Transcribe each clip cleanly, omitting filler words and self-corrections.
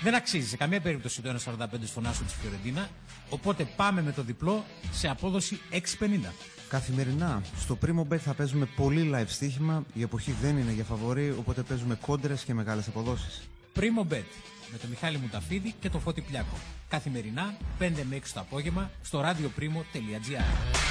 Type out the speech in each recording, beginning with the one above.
Δεν αξίζει σε καμία περίπτωση το 1,45 στον άσο της Φιωρεντίνα, οπότε πάμε με το διπλό σε απόδοση 6,50. Καθημερινά στο Primo Bet θα παίζουμε πολύ live στοίχημα. Η εποχή δεν είναι για φαβορί, οπότε παίζουμε κόντρες και μεγάλες αποδόσεις. Primo Bet με τον Μιχάλη Μουταφίδη και τον Φώτη Πλιάκο. Καθημερινά 5 με 6 το απόγευμα στο radioprimo.gr.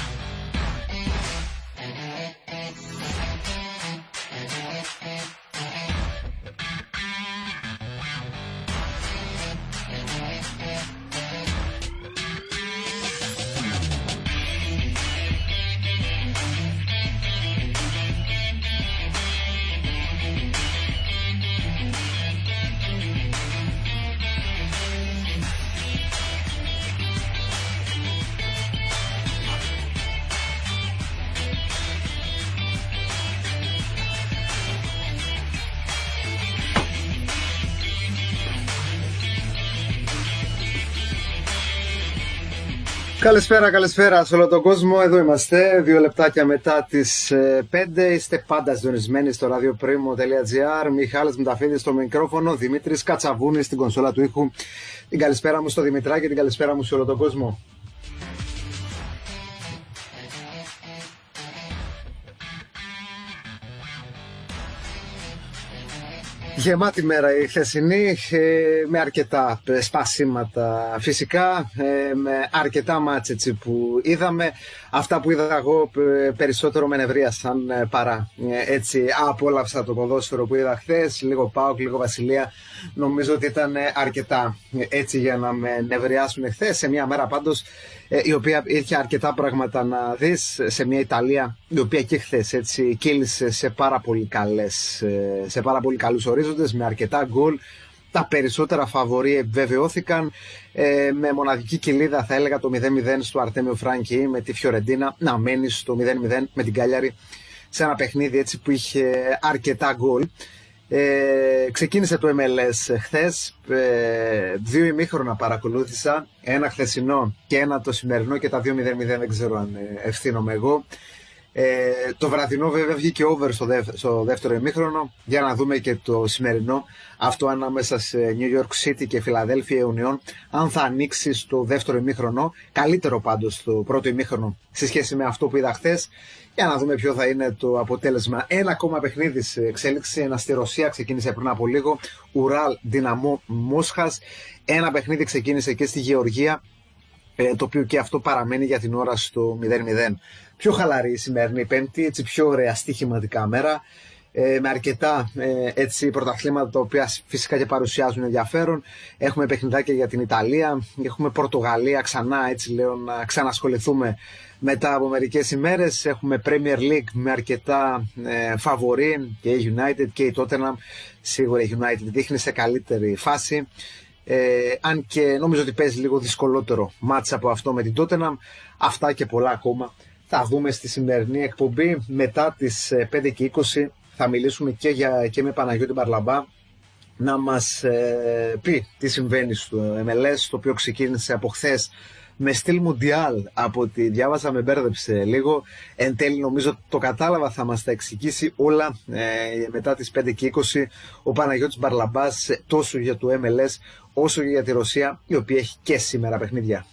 Καλησπέρα σε όλο τον κόσμο. Εδώ είμαστε, 2 λεπτάκια μετά τις 5. Είστε πάντα συντονισμένοι στο radioprimo.gr. Μιχάλης Μουταφίδης στο μικρόφωνο, Δημήτρης Κατσαβούνης στην κονσόλα του ήχου. Την καλησπέρα μου στο Δημητράκη και την καλησπέρα μου σε όλο τον κόσμο. Γεμάτη μέρα η χθεσινή, με αρκετά σπασίματα φυσικά, με αρκετά μάτς που είδαμε. Αυτά που είδα εγώ περισσότερο με νευρίασαν παρά έτσι απόλαυσα το ποδόσφαιρο που είδα χθες. Λίγο ΠΑΟΚ, λίγο Βασιλεία. Νομίζω ότι ήταν αρκετά έτσι για να με νευριάσουν χθες. Σε μια μέρα πάντως η οποία είχε αρκετά πράγματα να δεις, σε μια Ιταλία η οποία και χθες έτσι κύλησε σε πάρα πολύ καλούς ορίζοντες, με αρκετά γκολ. Τα περισσότερα φαβορί επιβεβαιώθηκαν, με μοναδική κοιλίδα θα έλεγα το 0-0 στο Αρτέμιο Φράνκι με τη Φιωρεντίνα να μένει στο 0-0 με την Κάλιαρη, σε ένα παιχνίδι έτσι που είχε αρκετά γκολ. Ξεκίνησε το MLS χθες, 2 ημίχρονα παρακολούθησα, ένα χθεσινό και ένα το σημερινό και τα 2 0-0 δεν ξέρω αν ευθύνομαι εγώ. Το βραδινό βέβαια βγήκε over στο δεύτερο ημίχρονο, για να δούμε και το σημερινό, αυτό ανάμεσα σε New York City και Philadelphia Union, αν θα ανοίξει στο δεύτερο ημίχρονο, καλύτερο πάντως στο πρώτο ημίχρονο σε σχέση με αυτό που είδα χθες, για να δούμε ποιο θα είναι το αποτέλεσμα. Ένα ακόμα παιχνίδι σε εξέλιξη, ένα στη Ρωσία, ξεκίνησε πριν από λίγο, Ουράλ Δυναμό Μόσχας. Ένα παιχνίδι ξεκίνησε και στη Γεωργία, το οποίο και αυτό παραμένει για την ώρα στο 0-0. Πιο χαλαρή η σημερινή Πέμπτη, έτσι πιο ωραία στοιχηματικά μέρα, με αρκετά έτσι πρωταθλήματα τα οποία φυσικά και παρουσιάζουν ενδιαφέρον. Έχουμε παιχνιδάκια για την Ιταλία, έχουμε Πορτογαλία ξανά, έτσι λέω, να ξανασχοληθούμε μετά από μερικές ημέρες. Έχουμε Premier League με αρκετά φαβορί, και η United και η Tottenham. Σίγουρα η United δείχνει σε καλύτερη φάση, αν και νομίζω ότι παίζει λίγο δυσκολότερο μάτς από αυτό με την Tottenham. Αυτά και πολλά ακόμα θα δούμε στη σημερινή εκπομπή. Μετά τις 5:20 θα μιλήσουμε και με Παναγιώτη Μπαρλαμπά, να μας πει τι συμβαίνει στο MLS, το οποίο ξεκίνησε από χθες με στυλ Μουντιάλ. Από ό,τι διάβασα με μπέρδεψε λίγο. Εν τέλει νομίζω το κατάλαβα, θα μας τα εξηγήσει όλα μετά τις 5:20 ο Παναγιώτης Μπαρλαμπάς, τόσο για το MLS όσο και για τη Ρωσία, η οποία έχει και σήμερα παιχνίδια.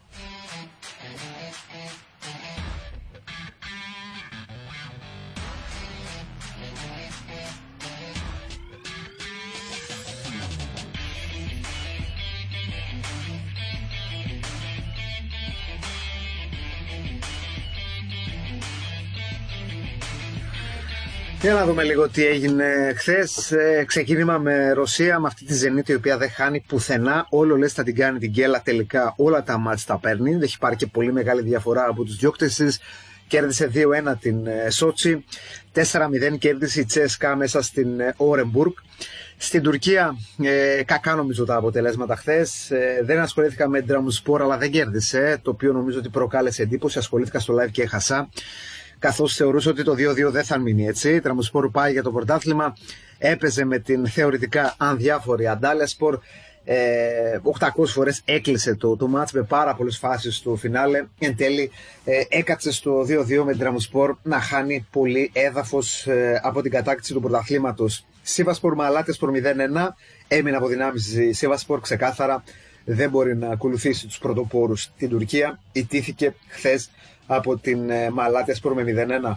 Για να δούμε λίγο τι έγινε χθες. Ξεκίνημα με Ρωσία, με αυτή τη Ζενίτη η οποία δεν χάνει πουθενά. Όλο λες θα την κάνει την γκέλα, τελικά όλα τα μάτς τα παίρνει. Δεν έχει πάρει και πολύ μεγάλη διαφορά από τους διώκτες της. Κέρδισε 2-1 την Σότσι, 4-0 κέρδισε η Τσέσκα μέσα στην Όρεμπουργκ. Στην Τουρκία κακά νομίζω τα αποτελέσματα χθες. Δεν ασχολήθηκα με Ντραμουσπόρ, αλλά δεν κέρδισε, το οποίο νομίζω ότι προκάλεσε εντύπωση. Ασχολήθηκα στο live και έχασα, καθώς θεωρούσα ότι το 2-2 δεν θα μείνει έτσι. Η Τραμουσπόρ πάει για το πρωτάθλημα, έπαιζε με την θεωρητικά ανδιάφορη Αντάλιασπορ. 800 φορές έκλεισε το μάτς με πάρα πολλές φάσεις στο φινάλε. Εν τέλει έκατσε στο 2-2 με την Τραμοσπόρ να χάνει πολύ έδαφος από την κατάκτηση του πρωταθλήματος. Σίβασπορ Μαλάτιασπορ 0-1, έμεινε από δυνάμεις η Σίβασπορ ξεκάθαρα. Δεν μπορεί να ακολουθήσει τους πρωτοπόρους στην Τουρκία. Ιτήθηκε χθες από την Μαλάτιασπορ με 0-1.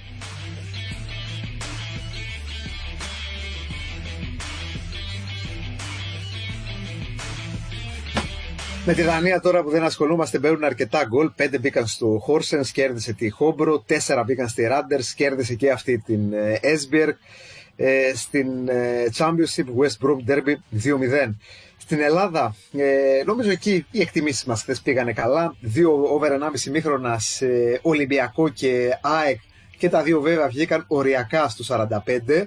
Με τη Δανία τώρα που δεν ασχολούμαστε μπαίνουν αρκετά γκολ. 5 μπήκαν στο Χόρσενς, κέρδισε τη Χόμπρο. 4 μπήκαν στη Ράντερς, κέρδισε και αυτή την Έσμπιεργκ. Στην Championship West Brom Derby 2-0. Στην Ελλάδα, νομίζω εκεί οι εκτιμήσεις μας χθες πήγανε καλά. 2 over 1,5 ημίχρονα σε Ολυμπιακό και ΑΕΚ και τα δύο βέβαια βγήκαν οριακά στο 45.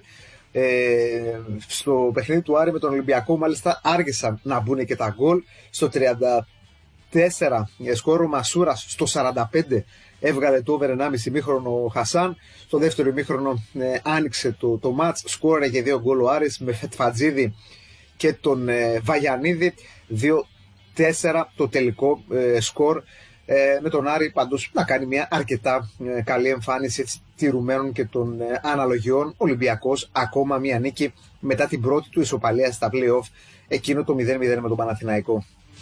Στο παιχνίδι του Άρη με τον Ολυμπιακό μάλιστα άργησαν να μπουν και τα γκολ. Στο 34 σκόρ ο Μασούρας, στο 45 έβγαλε το over 1,5 ημίχρονο ο Χασάν. Στο δεύτερο ημίχρονο άνοιξε το μάτς, σκόρε και 2 γκολ ο Άρης με Φετφατζίδη και τον Βαγιανίδη. 2-4 το τελικό σκορ, με τον Άρη πάντως να κάνει μια αρκετά καλή εμφάνιση έτσι, τηρουμένων και των αναλογιών. Ολυμπιακός ακόμα μια νίκη μετά την πρώτη του ισοπαλία στα play-off, εκείνο το 0-0 με τον Παναθηναϊκό.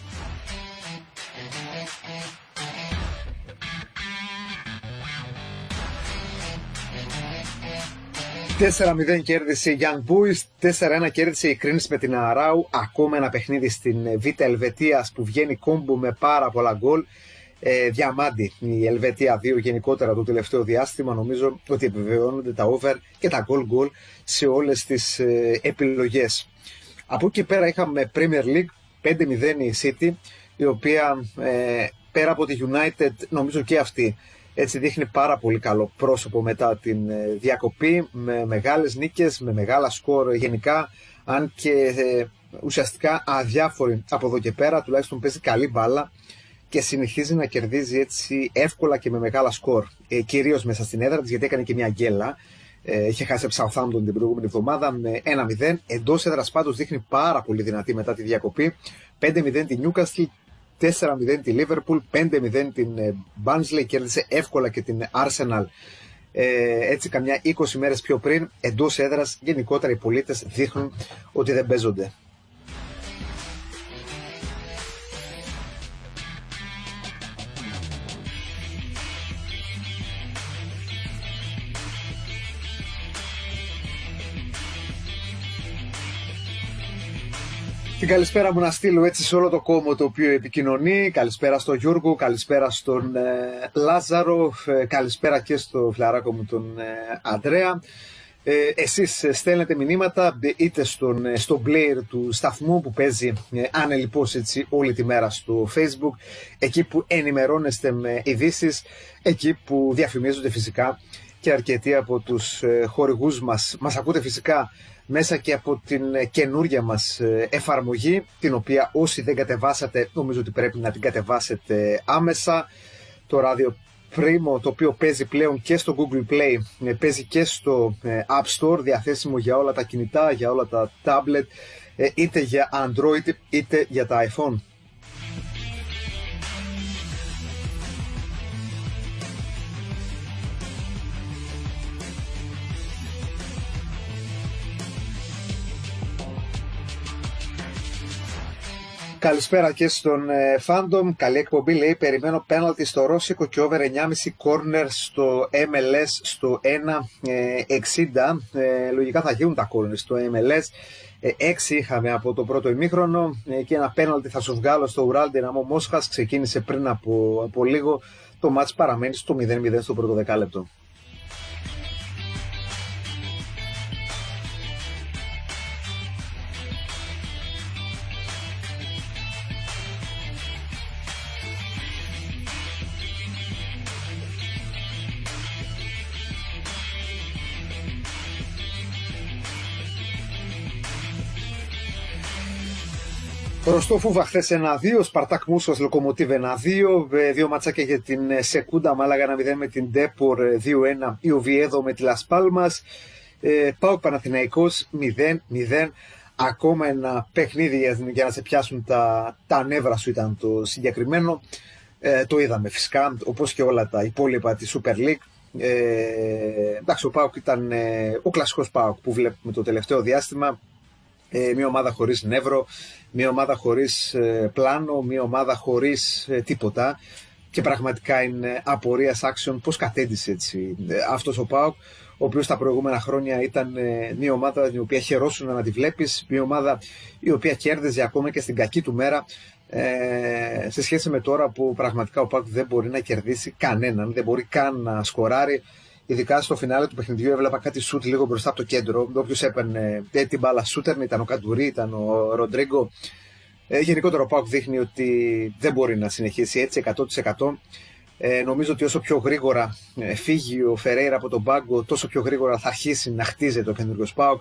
4-0 κέρδισε η Young Boys, 4-1 κέρδισε η Κρίνης με την Αράου. Ακόμα ένα παιχνίδι στην Β' Ελβετίας που βγαίνει κόμπο με πάρα πολλά γκολ. Διαμάντη η Ελβετία 2 γενικότερα το τελευταίο διάστημα. Νομίζω ότι επιβεβαιώνονται τα over και τα goal σε όλες τις επιλογές. Από εκεί πέρα είχαμε Premier League 5-0 η City, η οποία πέρα από τη United νομίζω και αυτή έτσι δείχνει πάρα πολύ καλό πρόσωπο μετά την διακοπή, με μεγάλες νίκες, με μεγάλα σκορ γενικά, αν και ουσιαστικά αδιάφορη από εδώ και πέρα, τουλάχιστον παίζει καλή μπάλα και συνεχίζει να κερδίζει έτσι εύκολα και με μεγάλα σκορ, κυρίως μέσα στην έδρα της, γιατί έκανε και μια γκέλα. Είχε χάσει από Southampton την προηγούμενη εβδομάδα με 1-0. Εντός έδρας πάντως δείχνει πάρα πολύ δυνατή μετά τη διακοπή. 5-0 τη Newcastle, 4-0 τη Liverpool, 5-0 την Barnsley, κέρδισε εύκολα και την Arsenal έτσι καμιά 20 μέρες πιο πριν. Εντός έδρας γενικότερα οι πολίτες δείχνουν ότι δεν παίζονται. Την καλησπέρα μου να στείλω έτσι σε όλο το κόμμα το οποίο επικοινωνεί. Καλησπέρα στον Γιώργο, καλησπέρα στον Λάζαρο, καλησπέρα και στο φιλαράκο μου τον Ανδρέα. Εσείς στέλνετε μηνύματα είτε στο player του σταθμού που παίζει ανελιπώς έτσι όλη τη μέρα στο Facebook, εκεί που ενημερώνεστε με ειδήσεις, εκεί που διαφημίζονται φυσικά και αρκετοί από τους χορηγούς μας. Μας ακούτε φυσικά μέσα και από την καινούργια μας εφαρμογή, την οποία όσοι δεν κατεβάσατε νομίζω ότι πρέπει να την κατεβάσετε άμεσα. Το Radio Primo, το οποίο παίζει πλέον και στο Google Play, παίζει και στο App Store, διαθέσιμο για όλα τα κινητά, για όλα τα tablet, είτε για Android είτε για τα iPhone. Καλησπέρα και στον Fandom. Καλή εκπομπή, λέει. Περιμένω πέναλτι στο Ρώσικο και over 9,5 corner στο MLS στο 1,60. Λογικά θα γίνουν τα corner στο MLS. 6 είχαμε από το πρώτο ημίχρονο και ένα πέναλτι θα σου βγάλω στο Ουράλ Δυναμό Μόσχας. Ξεκίνησε πριν από λίγο. Το μάτς παραμένει στο 0-0 στο πρώτο δεκάλεπτο. Ροστόφουβα χθες 1-2, Σπαρτάκ Μούσος Λοκομοτίβ 1-2, 2 ματσάκια για την Σεκούντα, Μάλαγα 1-0 με την Ντέπορ 2-1, η Οβιέδο με τη Λας Πάλμας, ΠΑΟΚ Παναθηναϊκός 0-0, ακόμα ένα παιχνίδι για να σε πιάσουν τα νεύρα σου ήταν το συγκεκριμένο. Το είδαμε φυσικά, όπως και όλα τα υπόλοιπα της Super League. Εντάξει, ο ΠΑΟΚ ήταν ο κλασικός ΠΑΟΚ που βλέπουμε το τελευταίο διάστημα. Μια ομάδα χωρίς νεύρο, μια ομάδα χωρίς πλάνο, μια ομάδα χωρίς τίποτα. Και πραγματικά είναι απορίας άξιων πώς κατέντησε έτσι αυτός ο ΠΑΟΚ, ο οποίος τα προηγούμενα χρόνια ήταν μια ομάδα την οποία χαιρόσουν να τη βλέπεις, μια ομάδα η οποία κέρδιζε ακόμα και στην κακή του μέρα, σε σχέση με τώρα που πραγματικά ο ΠΑΟΚ δεν μπορεί να κερδίσει κανέναν, δεν μπορεί καν να σκοράρει. Ειδικά στο φινάλε του παιχνιδιού έβλεπα κάτι σούτ λίγο μπροστά από το κέντρο. Όποιος έπαιρνε την μπάλα σούτερ, ήταν ο Καντουρί, ήταν ο Ροντρίγκο. Γενικότερα ο ΠΑΟΚ δείχνει ότι δεν μπορεί να συνεχίσει έτσι 100%. Νομίζω ότι όσο πιο γρήγορα φύγει ο Φερέιρα από τον πάγκο, τόσο πιο γρήγορα θα αρχίσει να χτίζεται ο καινούργιος ΠΑΟΚ.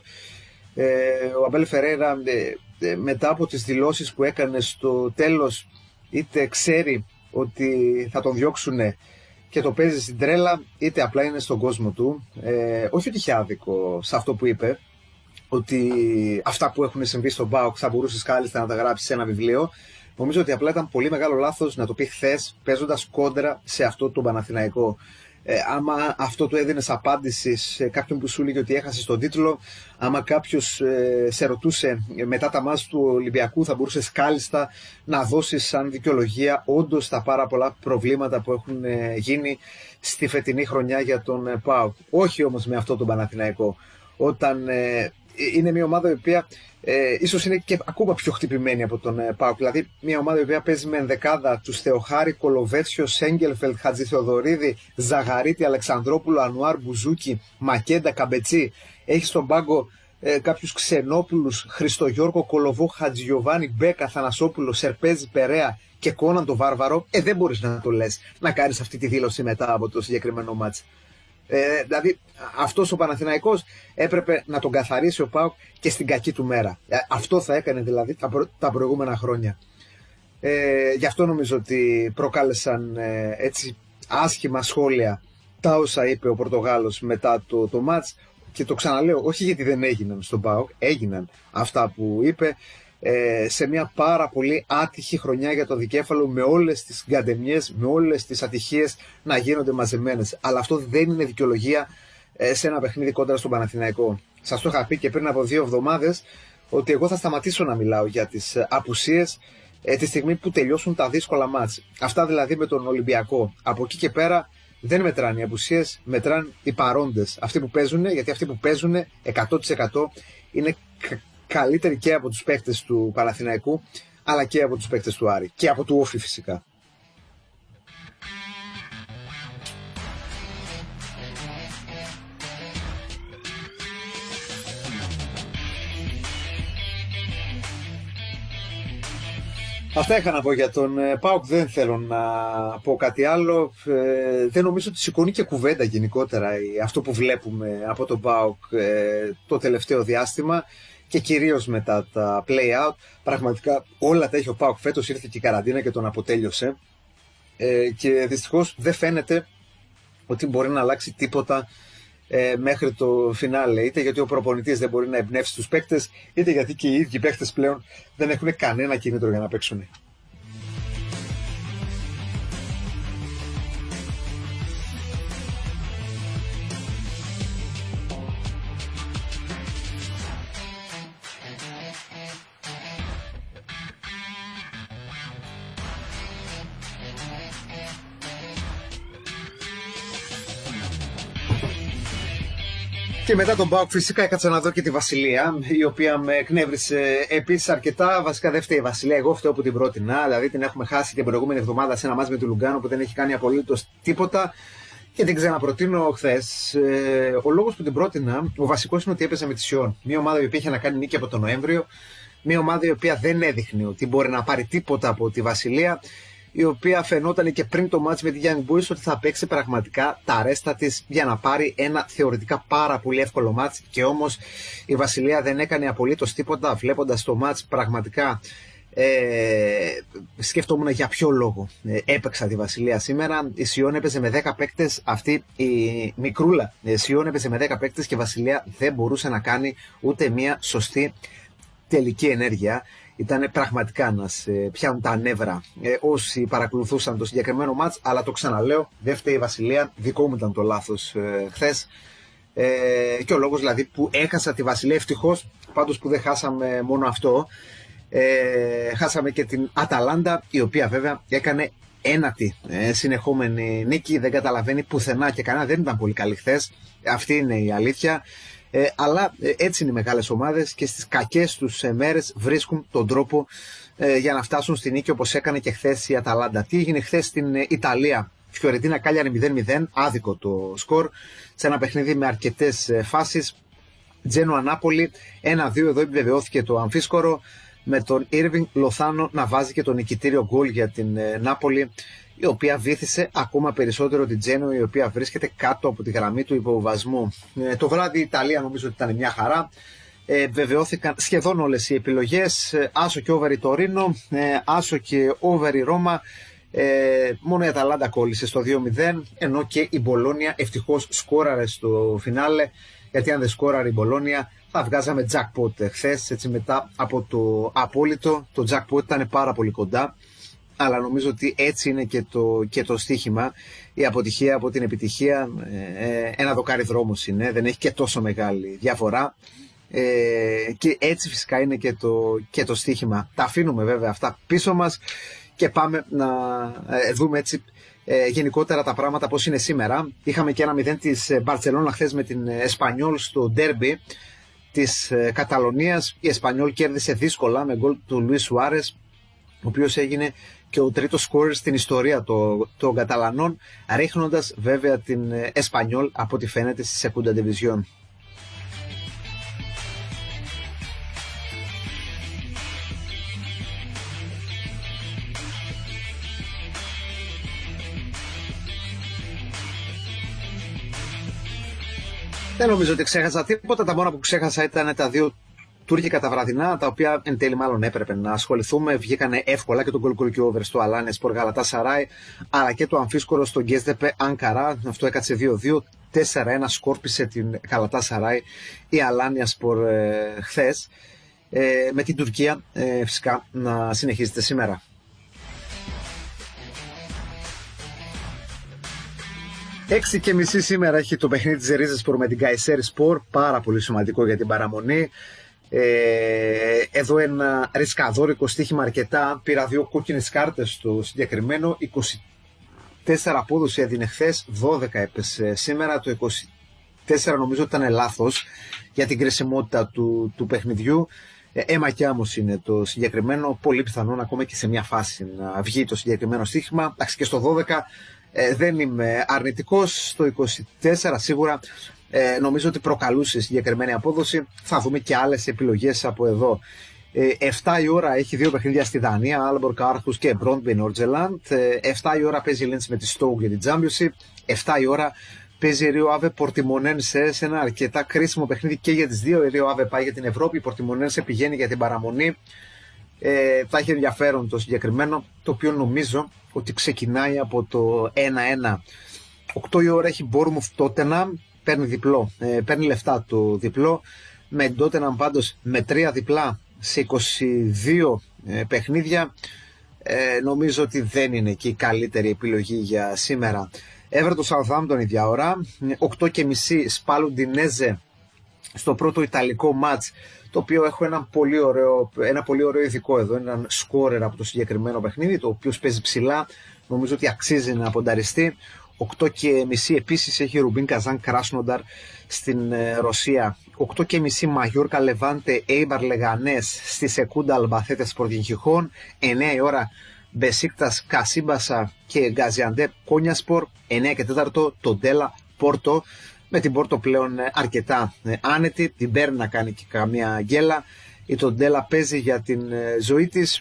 Ο Αμπέλ Φερέιρα μετά από τις δηλώσεις που έκανε στο τέλος, είτε ξέρει ότι θα τον διώξουν και το παίζει στην τρέλα, είτε απλά είναι στον κόσμο του. Όχι ότι είχε άδικο σε αυτό που είπε, ότι αυτά που έχουν συμβεί στον ΠΑΟΚ θα μπορούσες κάλλιστα να τα γράψεις σε ένα βιβλίο. Νομίζω ότι απλά ήταν πολύ μεγάλο λάθος να το πει χθες, παίζοντας κόντρα σε αυτό το Παναθηναϊκό. Άμα αυτό το έδινες απάντηση σε κάποιον που σου έλεγε ότι έχασε τον τίτλο, άμα κάποιος σε ρωτούσε μετά τα μάτς του Ολυμπιακού, θα μπορούσες κάλλιστα να δώσεις σαν δικαιολογία όντως τα πάρα πολλά προβλήματα που έχουν γίνει στη φετινή χρονιά για τον ΠΑΟΚ. Όχι όμως με αυτό τον Παναθηναϊκό. Όταν είναι μια ομάδα η οποία ίσως είναι και ακόμα πιο χτυπημένη από τον ΠΑΟΚ. Δηλαδή μια ομάδα η οποία παίζει με ενδεκάδα τους Θεοχάρη, Κολοβέτσιο, Σέγγελφελτ, Χατζηθεοδωρίδη, Ζαγαρίτη, Αλεξανδρόπουλο, Ανουάρ, Μπουζούκι, Μακέντα, Καμπετσί. Έχει στον πάγκο κάποιους Ξενόπουλους, Χριστογιώργο, Κολοβό, Χατζιωβάνι, Μπέκα, Θανασόπουλο, Σερπέζη, Περέα και Κόναν το Βάρβαρο. Δεν μπορείς να το λες, να κάνεις αυτή τη δήλωση μετά από το συγκεκριμένο μάτς. Δηλαδή αυτός ο Παναθηναϊκός έπρεπε να τον καθαρίσει ο ΠΑΟΚ και στην κακή του μέρα. Αυτό θα έκανε δηλαδή τα προηγούμενα χρόνια. Γι' αυτό νομίζω ότι προκάλεσαν έτσι άσχημα σχόλια τα όσα είπε ο Πορτογάλος μετά το μάτς. Και το ξαναλέω, όχι γιατί δεν έγιναν στον ΠΑΟΚ, έγιναν αυτά που είπε σε μια πάρα πολύ άτυχη χρονιά για το δικέφαλο, με όλες τις γκαντεμιές, με όλες τις ατυχίες να γίνονται μαζεμένες. Αλλά αυτό δεν είναι δικαιολογία σε ένα παιχνίδι κόντρα στον Παναθηναϊκό. Σας το είχα πει και πριν από 2 εβδομάδες ότι εγώ θα σταματήσω να μιλάω για τις απουσίες τη στιγμή που τελειώσουν τα δύσκολα μάτς. Αυτά δηλαδή με τον Ολυμπιακό. Από εκεί και πέρα δεν μετράνε οι απουσίες, μετράνε οι παρόντες. Αυτοί που παίζουν, γιατί αυτοί που παίζουν 100% είναι καλύτεροι και από τους παίκτες του Παναθηναϊκού, αλλά και από τους παίκτες του Άρη και από του Όφη φυσικά. Αυτά είχα να πω για τον ΠΑΟΚ, δεν θέλω να πω κάτι άλλο. Δεν νομίζω ότι σηκώνει και κουβέντα γενικότερα αυτό που βλέπουμε από τον ΠΑΟΚ το τελευταίο διάστημα και κυρίως μετά τα play-out. Πραγματικά όλα τα έχει ο ΠΑΟΚ φέτος, ήρθε και η καραντίνα και τον αποτέλειωσε και δυστυχώς δεν φαίνεται ότι μπορεί να αλλάξει τίποτα μέχρι το φινάλε, είτε γιατί ο προπονητής δεν μπορεί να εμπνεύσει τους παίκτες, είτε γιατί και οι ίδιοι παίκτες πλέον δεν έχουν κανένα κίνητρο για να παίξουν. Και μετά τον ΠΑΟΚ φυσικά έκατσα να δω και τη Βασιλεία, η οποία με εκνεύρισε επίσης αρκετά. Βασικά δεν φταίει η Βασιλεία, εγώ φταίω που την πρότεινα. Δηλαδή την έχουμε χάσει την προηγούμενη εβδομάδα σε ένα μάτς με του Λουγκάνο που δεν έχει κάνει απολύτως τίποτα. Και την ξαναπροτείνω χθες. Ο λόγος που την πρότεινα, ο βασικός είναι ότι έπαιζε με τη Σιόν. Μια ομάδα η οποία είχε να κάνει νίκη από τον Νοέμβριο. Μια ομάδα η οποία δεν έδειχνε ότι μπορεί να πάρει τίποτα από τη Βασιλεία. Η οποία φαινόταν και πριν το μάτς με τη Young Boys ότι θα παίξει πραγματικά τα ρέστα της για να πάρει ένα θεωρητικά πάρα πολύ εύκολο μάτς, και όμως η Βασιλεία δεν έκανε απολύτως τίποτα. Βλέποντας το μάτς πραγματικά σκεφτόμουν για ποιο λόγο έπαιξα τη Βασιλεία σήμερα. Η Σιόν έπαιζε με 10 παίκτες, αυτή η μικρούλα η Σιόν έπαιζε με 10 παίκτες και η Βασιλεία δεν μπορούσε να κάνει ούτε μια σωστή τελική ενέργεια. Ήταν πραγματικά να σε πιάνουν τα νεύρα όσοι παρακολουθούσαν το συγκεκριμένο μάτς, αλλά το ξαναλέω, δεν φταίει η Βασιλεία, δικό μου ήταν το λάθος χθες. Και ο λόγος δηλαδή που έχασα τη Βασιλεία, ευτυχώς πάντως που δεν χάσαμε μόνο αυτό, χάσαμε και την Αταλάντα, η οποία βέβαια έκανε ένατη συνεχόμενη νίκη, δεν καταλαβαίνει πουθενά και κανένα, δεν ήταν πολύ καλή χθες, αυτή είναι η αλήθεια. Αλλά έτσι είναι οι μεγάλες ομάδες και στις κακές τους μέρες βρίσκουν τον τρόπο για να φτάσουν στη νίκη, όπως έκανε και χθες η Αταλάντα. Τι έγινε χθες στην Ιταλία? Φιωρεντίνα Κάλιαρη 0-0, άδικο το σκορ, σε ένα παιχνίδι με αρκετές φάσεις. Τζένοα Νάπολη 1-2, εδώ επιβεβαιώθηκε το αμφίσκορο, με τον Ήρβινγκ Λοθάνο να βάζει και το νικητήριο γκολ για την Νάπολη, η οποία βήθησε ακόμα περισσότερο την Τζένοα, η οποία βρίσκεται κάτω από τη γραμμή του υποβιβασμού. Το βράδυ η Ιταλία νομίζω ότι ήταν μια χαρά. Βεβαιώθηκαν σχεδόν όλες οι επιλογές. Άσο και over η Τωρίνο, άσο και over η Ρώμα. Μόνο η Αταλάντα κόλλησε στο 2-0, ενώ και η Μπολόνια ευτυχώς σκόραρε στο φινάλε, γιατί αν δεν σκόραρε η Μπολόνια θα βγάζαμε jackpot χθες, έτσι μετά από το απόλυτο. Το jackpot ήταν πάρα πολύ κοντά, αλλά νομίζω ότι έτσι είναι και το στοίχημα. Η αποτυχία από την επιτυχία, ένα δοκάρι δρόμος είναι, δεν έχει και τόσο μεγάλη διαφορά. Και έτσι φυσικά είναι και το στοίχημα. Τα αφήνουμε βέβαια αυτά πίσω μας και πάμε να δούμε έτσι γενικότερα τα πράγματα πώς είναι σήμερα. Είχαμε και 1-0 της Μπαρτσελόνα χθες με την Εσπανιόλ στο ντέρμπι της Καταλωνίας. Η Εσπανιόλ κέρδισε δύσκολα με γκολ του Λουίς Σουάρες, ο οποίος έγινε και ο τρίτος σκόρερ στην ιστορία των Καταλανών, ρίχνοντας βέβαια την Εσπανιόλ από ό,τι φαίνεται στη Segunda División. Δεν νομίζω ότι ξέχασα τίποτα. Τα μόνα που ξέχασα ήταν τα δύο τουρκικά τα βραδινά, τα οποία εν τέλει μάλλον έπρεπε να ασχοληθούμε. Βγήκανε εύκολα και το γκολ και over στο Αλάνια Σπορ Γαλατάσαράι, αλλά και το αμφίσκορο στο Γκέσδεπε Ανκαρά. Αυτό έκατσε 2-2. 4-1 σκόρπισε την Γαλατάσαράι η Αλάνια Σπορ χθες. Με την Τουρκία φυσικά να συνεχίζεται σήμερα. 6:30 σήμερα έχει το παιχνίδι της Ριζεσπορ με την Καϊσέρι Σπορ, πάρα πολύ σημαντικό για την παραμονή. Εδώ ένα ρισκαδόρικο στοίχημα αρκετά, πήρα 2 κόκκινες κάρτες στο συγκεκριμένο, 24 απόδοση έδινε χθες, 12 έπεσε σήμερα, το 24 νομίζω ότι ήταν λάθος για την κρισιμότητα του παιχνιδιού. Έμα και άμμος είναι το συγκεκριμένο, πολύ πιθανόν ακόμα και σε μια φάση να βγει το συγκεκριμένο στοίχημα. Εντάξει, και στο 12 δεν είμαι αρνητικός, στο 24 σίγουρα νομίζω ότι προκαλούσε συγκεκριμένη απόδοση. Θα δούμε και άλλες επιλογές από εδώ. 7 η ώρα έχει 2 παιχνίδια στη Δανία, Άλμπορκ Άρχους και Μπρόντμπι Νόρτζελαντ. 7 η ώρα παίζει η Λέντς με τη Στόουκ για την Championship. 7 η ώρα παίζει η Ρίο Άβε Πορτιμονένσε σε ένα αρκετά κρίσιμο παιχνίδι και για τις δύο. Η Ρίο Άβε πάει για την Ευρώπη, η Πορτιμονένσε πηγαίνει για την παραμονή. Θα έχει ενδιαφέρον το συγκεκριμένο, το οποίο νομίζω ότι ξεκινάει από το 1-1. 8 η ώρα έχει Bournemouth Tottenham, παίρνει διπλό, παίρνει λεφτά το διπλό, με Tottenham πάντως με 3 διπλά σε 22 παιχνίδια. Νομίζω ότι δεν είναι και η καλύτερη επιλογή για σήμερα. Everton Southampton ίδια ώρα, 8:30 Spal Udinese στο πρώτο ιταλικό μάτς, το οποίο έχω ένα πολύ ωραίο ειδικό εδώ, έναν σκόρερ από το συγκεκριμένο παιχνίδι, το οποίο παίζει ψηλά, νομίζω ότι αξίζει να πονταριστεί. 8:30 επίσης έχει Ρουμπίν Καζάν Κράσνονταρ στην Ρωσία. 8:30 Μαγιόρκα Λεβάντε Έιμπαρ Λεγανές στη Σεκούντα Αλμπαθέτε Σπορτιν Χιχών. 9 η ώρα Μπεσίκτας Κασίμπασα και Γκαζιαντέπ Κόνιασπορ. 9 και 4 το Ντέλα Πόρτο, με την Πόρτο πλέον αρκετά άνετη, την παίρνει να κάνει και καμία γκέλα. Η Τοντέλα παίζει για την ζωή της.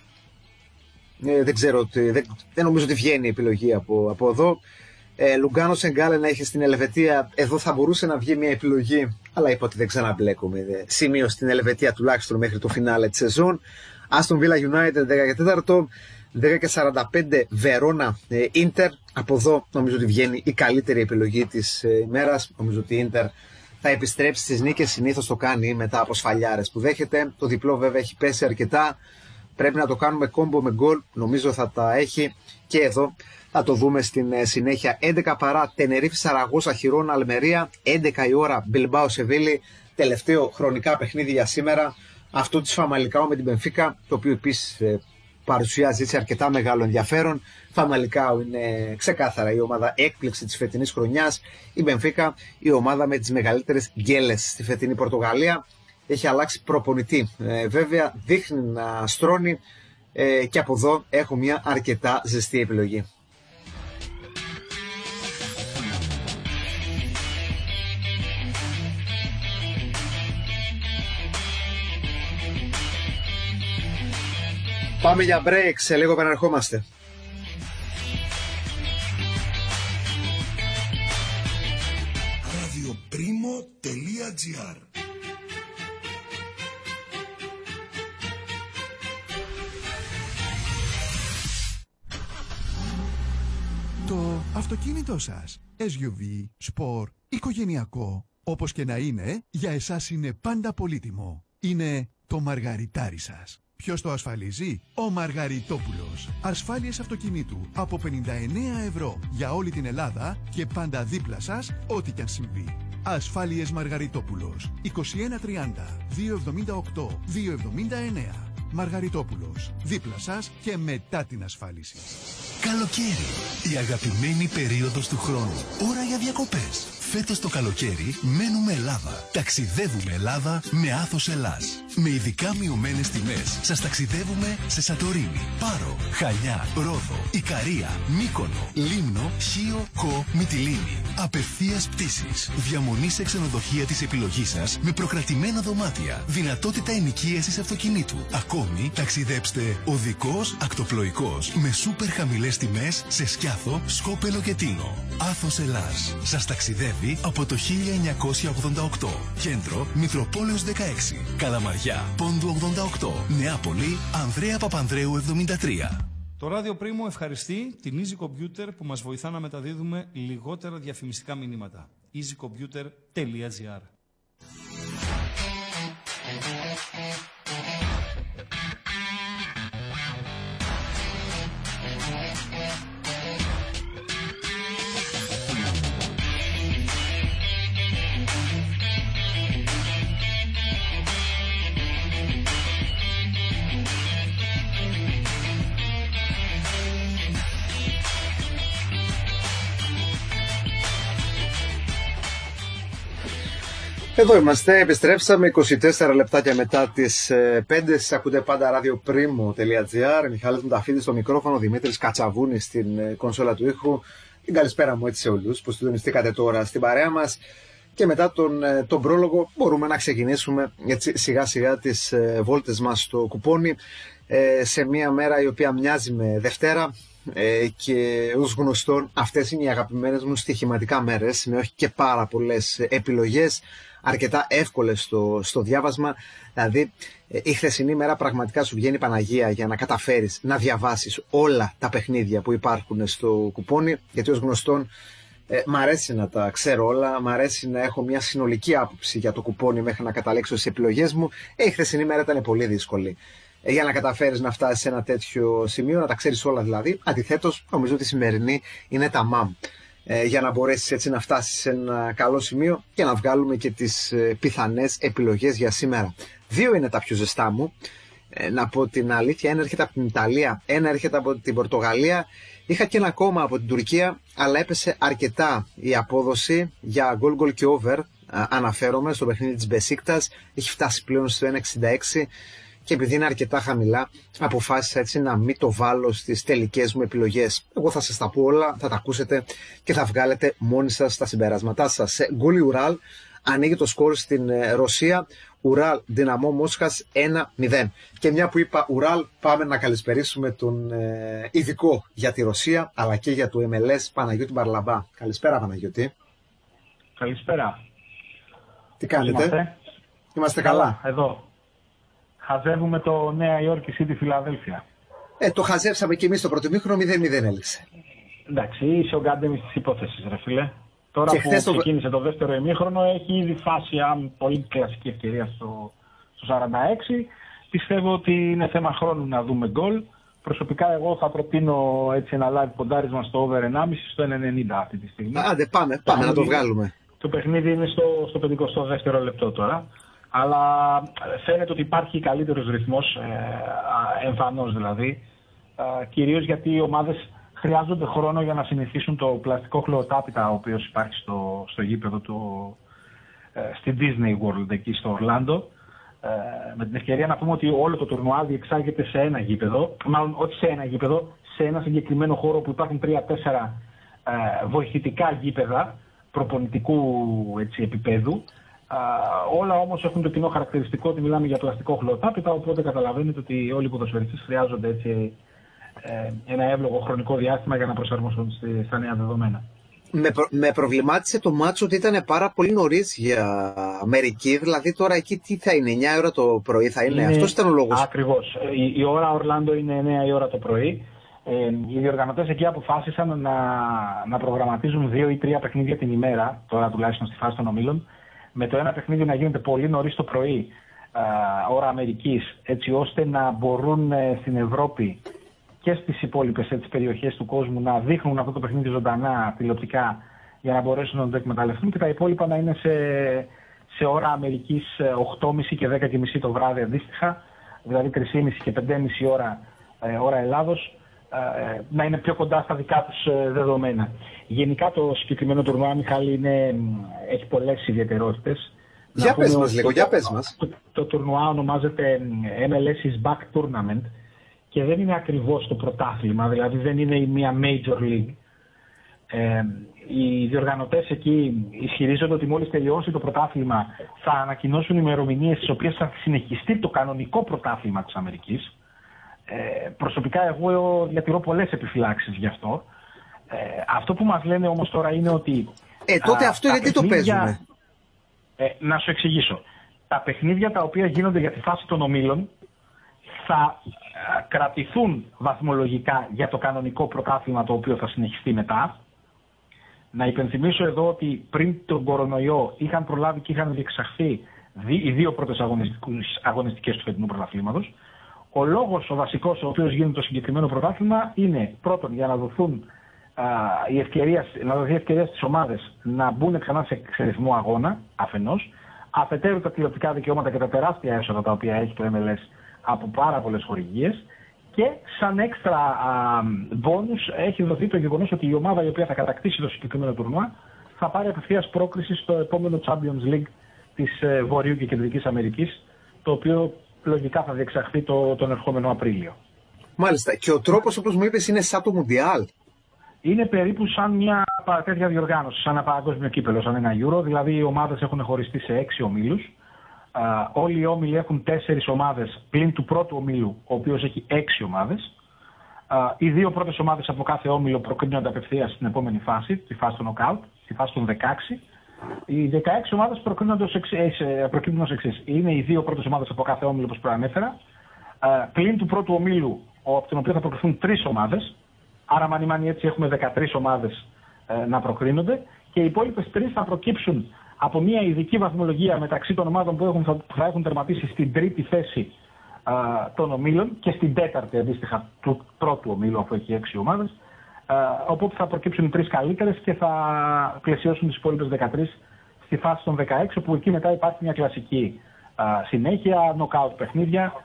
Δεν νομίζω ότι βγαίνει η επιλογή από εδώ. Λουγκάνο Σενγκάλε να έχει στην Ελβετία. Εδώ θα μπορούσε να βγει μια επιλογή, αλλά είπα ότι δεν ξαναμπλέκομαι. Σημείο στην Ελβετία τουλάχιστον μέχρι το φινάλε της σεζόν. Άστον Βίλα United 10 και 4. 10:45 Βερόνα Ίντερ. Από εδώ νομίζω ότι βγαίνει η καλύτερη επιλογή της ημέρας. Νομίζω ότι η Ίντερ θα επιστρέψει στις νίκες, συνήθως το κάνει μετά από σφαλιάρες που δέχεται. Το διπλό βέβαια έχει πέσει αρκετά. Πρέπει να το κάνουμε κόμπο με γκολ. Νομίζω θα τα έχει και εδώ. Θα το δούμε στην συνέχεια. 11 παρά Τενερίφη Σαραγώσα Χιρόνα Αλμερία. 11 η ώρα Μπιλμπάο Σεβίλη. Τελευταίο χρονικά παιχνίδι για σήμερα. Αυτό της Φαμαλικάο με την Μπενφίκα, το οποίο επίσης παρουσιάζει έτσι αρκετά μεγάλο ενδιαφέρον. Φαμαλικάο είναι ξεκάθαρα η ομάδα έκπληξη της φετινής χρονιάς. Η Μπενφίκα η ομάδα με τις μεγαλύτερες γκέλες στη φετινή Πορτογαλία. Έχει αλλάξει προπονητή. Βέβαια δείχνει να στρώνει και από εδώ έχω μια αρκετά ζεστή επιλογή. Πάμε για break, σε λίγο επαναρχόμαστε. radioprimo.gr. Το αυτοκίνητό σας, SUV, sport, οικογενειακό, όπως και να είναι, για εσάς είναι πάντα πολύτιμο. Είναι το μαργαριτάρι σας. Ποιος το ασφαλίζει? Ο Μαργαριτόπουλος. Ασφάλειες αυτοκινήτου από 59 ευρώ για όλη την Ελλάδα και πάντα δίπλα σας ό,τι κι αν συμβεί. Ασφάλειες Μαργαριτόπουλος. 2130 278 279. Μαργαριτόπουλος. Δίπλα σας και μετά την ασφάλιση. Καλοκαίρι. Η αγαπημένη περίοδος του χρόνου. Ώρα για διακοπές. Φέτος το καλοκαίρι μένουμε Ελλάδα. Ταξιδεύουμε Ελλάδα με Άθος Ελλάς. Με ειδικά μειωμένες τιμές σας ταξιδεύουμε σε Σαντορίνη, Πάρο, Χανιά, Ρόδο, Ικαρία, Μύκονο, Λίμνο, Χίο, Κο, Μυτιλήνη. Απευθείας πτήσεις. Διαμονή σε ξενοδοχεία της επιλογής σας με προκρατημένα δωμάτια. Δυνατότητα ενοικίασης αυτοκινήτου. Ακόμη ταξιδέψτε οδικός, ακτοπλοϊκός με σούπερ χαμηλές τιμές σε Σκιάθο, Σκόπελο και Τίνο. Άθος Ελλάς. Σας ταξιδεύει από το 1988. Κέντρο Μητροπόλεως 16. Καλαμαριά, Πόντου 88. Νεάπολη, Ανδρέα Παπανδρέου 73. Το Ράδιο Πρίμο ευχαριστεί την Easy Computer που μας βοηθά να μεταδίδουμε λιγότερα διαφημιστικά μηνύματα. easycomputer.gr. Εδώ είμαστε, επιστρέψαμε 24 λεπτάκια μετά τις 5. Σας ακούτε πάντα radioprimo.gr. Μιχάλης Μουταφίδης στο μικρόφωνο, Δημήτρης Κατσαβούνης στην κονσόλα του ήχου. Την καλησπέρα μου έτσι σε όλους που συντονιστήκατε τώρα στην παρέα μας. Και μετά τον πρόλογο μπορούμε να ξεκινήσουμε έτσι, σιγά σιγά τις βόλτες μας στο κουπόνι σε μια μέρα η οποία μοιάζει με Δευτέρα. Και ως γνωστόν αυτές είναι οι αγαπημένες μου στοιχηματικά μέρες με όχι και πάρα πολλές επιλογές, αρκετά εύκολες στο διάβασμα. Δηλαδή η χθεσινή μέρα πραγματικά σου βγαίνει Παναγία για να καταφέρεις να διαβάσεις όλα τα παιχνίδια που υπάρχουν στο κουπόνι, γιατί ως γνωστόν μ' αρέσει να τα ξέρω όλα, μ' αρέσει να έχω μια συνολική άποψη για το κουπόνι μέχρι να καταλήξω στις επιλογές μου. Η χθεσινή μέρα ήταν πολύ δύσκολη για να καταφέρεις να φτάσεις σε ένα τέτοιο σημείο, να τα ξέρεις όλα δηλαδή. Αντιθέτως, νομίζω ότι η σημερινή είναι τα μαμ. Για να μπορέσεις έτσι να φτάσεις σε ένα καλό σημείο και να βγάλουμε και τις πιθανές επιλογές για σήμερα. 2 είναι τα πιο ζεστά μου. Να πω την αλήθεια, ένα έρχεται από την Ιταλία, ένα έρχεται από την Πορτογαλία. Είχα και ένα ακόμα από την Τουρκία, αλλά έπεσε αρκετά η απόδοση για goal και over. Αναφέρομαι στο παιχνίδι της Μπεσίκτας, έχει φτάσει πλέον στο 1,66. Και επειδή είναι αρκετά χαμηλά, αποφάσισα έτσι να μην το βάλω στις τελικές μου επιλογές. Εγώ θα σας τα πω όλα, θα τα ακούσετε και θα βγάλετε μόνοι σας τα συμπεράσματά σας. Σε γκολ Ουράλ ανοίγει το σκορ στην Ρωσία. Ουράλ Δυναμό Μόσχας 1-0. Και μια που είπα Ουράλ, πάμε να καλησπερίσουμε τον ειδικό για τη Ρωσία αλλά και για το MLS, Παναγιώτη Μπαρλαμπά. Καλησπέρα Παναγιώτη. Καλησπέρα. Τι κάνετε? Είμαστε καλά. Εδώ. Χαζεύουμε το Νέα Υόρκη City Φιλαδέλφια. Το χαζεύσαμε και εμείς το πρώτο μήχρονο, 0-0 έληξε. Εντάξει, είσαι ο Γκάντεμις της υπόθεσης, ρε φίλε. Τώρα που ξεκίνησε το δεύτερο ημίχρονο, έχει ήδη φάσει πολύ κλασική ευκαιρία στο 46. Πιστεύω ότι είναι θέμα χρόνου να δούμε γκολ. Προσωπικά εγώ θα προτείνω έτσι ένα live ποντάρισμα στο over 1,5 στο 1,90 αυτή τη στιγμή. Άντε πάμε να το βγάλουμε. Το παιχνίδι είναι στο 52ο λεπτό τώρα. Αλλά φαίνεται ότι υπάρχει καλύτερος ρυθμός, εμφανώς δηλαδή. Κυρίως γιατί οι ομάδες χρειάζονται χρόνο για να συνηθίσουν το πλαστικό χλωοτάπητα ο οποίος υπάρχει στο γήπεδο στη Disney World εκεί στο Ορλάντο. Με την ευκαιρία να πούμε ότι όλο το τουρνουά διεξάγεται σε ένα γήπεδο, μάλλον όχι σε ένα γήπεδο, σε ένα συγκεκριμένο χώρο που υπάρχουν 3-4 βοηθητικά γήπεδα προπονητικού επίπεδου. Όλα όμως έχουν το κοινό χαρακτηριστικό ότι μιλάμε για πλαστικό χλωοτάπητα, οπότε καταλαβαίνετε ότι όλοι οι ποδοσφαιριστές χρειάζονται έτσι ένα εύλογο χρονικό διάστημα για να προσαρμοστούν στα νέα δεδομένα. Με προβλημάτισε το μάτσο ότι ήταν πάρα πολύ νωρίς για Αμερική, δηλαδή τώρα εκεί τι θα είναι, 9 ώρα το πρωί θα είναι, αυτός ήταν ο λόγος. Ακριβώς, η ώρα Ορλάντο είναι 9 η ώρα το πρωί. Οι διοργανωτές εκεί αποφάσισαν να προγραμματίζουν 2 ή 3 παιχνίδια την ημέρα, τώρα τουλάχιστον στη φάση των ομίλων, με το ένα παιχνίδι να γίνεται πολύ νωρίς το πρωί, ώρα Αμερικής, έτσι ώστε να μπορούν στην Ευρώπη και στις υπόλοιπες περιοχές του κόσμου να δείχνουν αυτό το παιχνίδι ζωντανά τηλεοπτικά για να μπορέσουν να το εκμεταλλευτούν, και τα υπόλοιπα να είναι σε ώρα Αμερικής 8.30 και 10.30 το βράδυ αντίστοιχα, δηλαδή 3.30 και 5.30 ώρα Ελλάδος, να είναι πιο κοντά στα δικά τους δεδομένα. Γενικά το συγκεκριμένο τουρνουά, Μιχάλη, έχει πολλές ιδιαιτερότητες. Για πες μας λίγο, για πες μας. Το τουρνουά ονομάζεται MLS is Back Tournament και δεν είναι ακριβώς το πρωτάθλημα, δηλαδή δεν είναι η μία Major League. Οι διοργανωτές εκεί ισχυρίζονται ότι μόλις τελειώσει το πρωτάθλημα θα ανακοινώσουν ημερομηνίες στις οποίες θα συνεχιστεί το κανονικό πρωτάθλημα της Αμερικής. Προσωπικά εγώ διατηρώ πολλές επιφυλάξεις γι' αυτό. Αυτό που μας λένε όμως τώρα είναι ότι τότε αυτό γιατί το παίζουμε. Να σου εξηγήσω. Τα παιχνίδια τα οποία γίνονται για τη φάση των ομίλων θα κρατηθούν βαθμολογικά για το κανονικό πρωτάθλημα το οποίο θα συνεχιστεί μετά. Να υπενθυμίσω εδώ ότι πριν τον κορονοϊό είχαν προλάβει και είχαν διεξαχθεί οι 2 πρώτες αγωνιστικές του φετινού πρωταθλήματος. Ο λόγος ο βασικός ο οποίος γίνεται το συγκεκριμένο πρωτάθλημα είναι πρώτον για να δοθούν η ευκαιρία στις ομάδες να μπουν ξανά σε ρυθμό αγώνα αφενός, αφετέρου τα τηλεοπτικά δικαιώματα και τα τεράστια έσοδα τα οποία έχει το MLS από πάρα πολλές χορηγίες, και σαν έξτρα μπόνους έχει δοθεί το γεγονός ότι η ομάδα η οποία θα κατακτήσει το συγκεκριμένο τουρνουά θα πάρει απευθείας πρόκριση στο επόμενο Champions League της Βορείου και Κεντρικής Αμερικής, το οποίο λογικά θα διεξαχθεί τον ερχόμενο Απρίλιο. Μάλιστα. Και ο τρόπος, όπως μου είπες, είναι σαν το Μουντιάλ. Είναι περίπου σαν μια τέτοια διοργάνωση, σαν ένα παγκόσμιο κύπελο, σαν ένα Euro. Δηλαδή οι ομάδες έχουν χωριστεί σε 6 ομίλους. Όλοι οι όμιλοι έχουν 4 ομάδες πλην του πρώτου ομίλου, ο οποίος έχει 6 ομάδες. Οι 2 πρώτες ομάδες από κάθε όμιλο προκρίνονται απευθείας στην επόμενη φάση, τη φάση των knockout, τη φάση των 16. Οι 16 ομάδες προκρίνονται ως εξής. Είναι οι 2 πρώτες ομάδες από κάθε όμιλο, όπως προανέφερα. Πλην του πρώτου ομίλου, από τον οποίο θα προκριθούν 3 ομάδες. Άρα, μανιμάνι, έτσι έχουμε 13 ομάδες να προκρίνονται, και οι υπόλοιπες 3 θα προκύψουν από μια ειδική βαθμολογία μεταξύ των ομάδων που θα έχουν τερματίσει στην 3η θέση των ομίλων και στην 4η αντίστοιχα του πρώτου ομίλου, αφού έχει 6 ομάδες. Οπότε θα προκύψουν οι 3 καλύτερες και θα πλαισιώσουν τις υπόλοιπες 13 στη φάση των 16, όπου εκεί μετά υπάρχει μια κλασική συνέχεια, knockout παιχνίδια,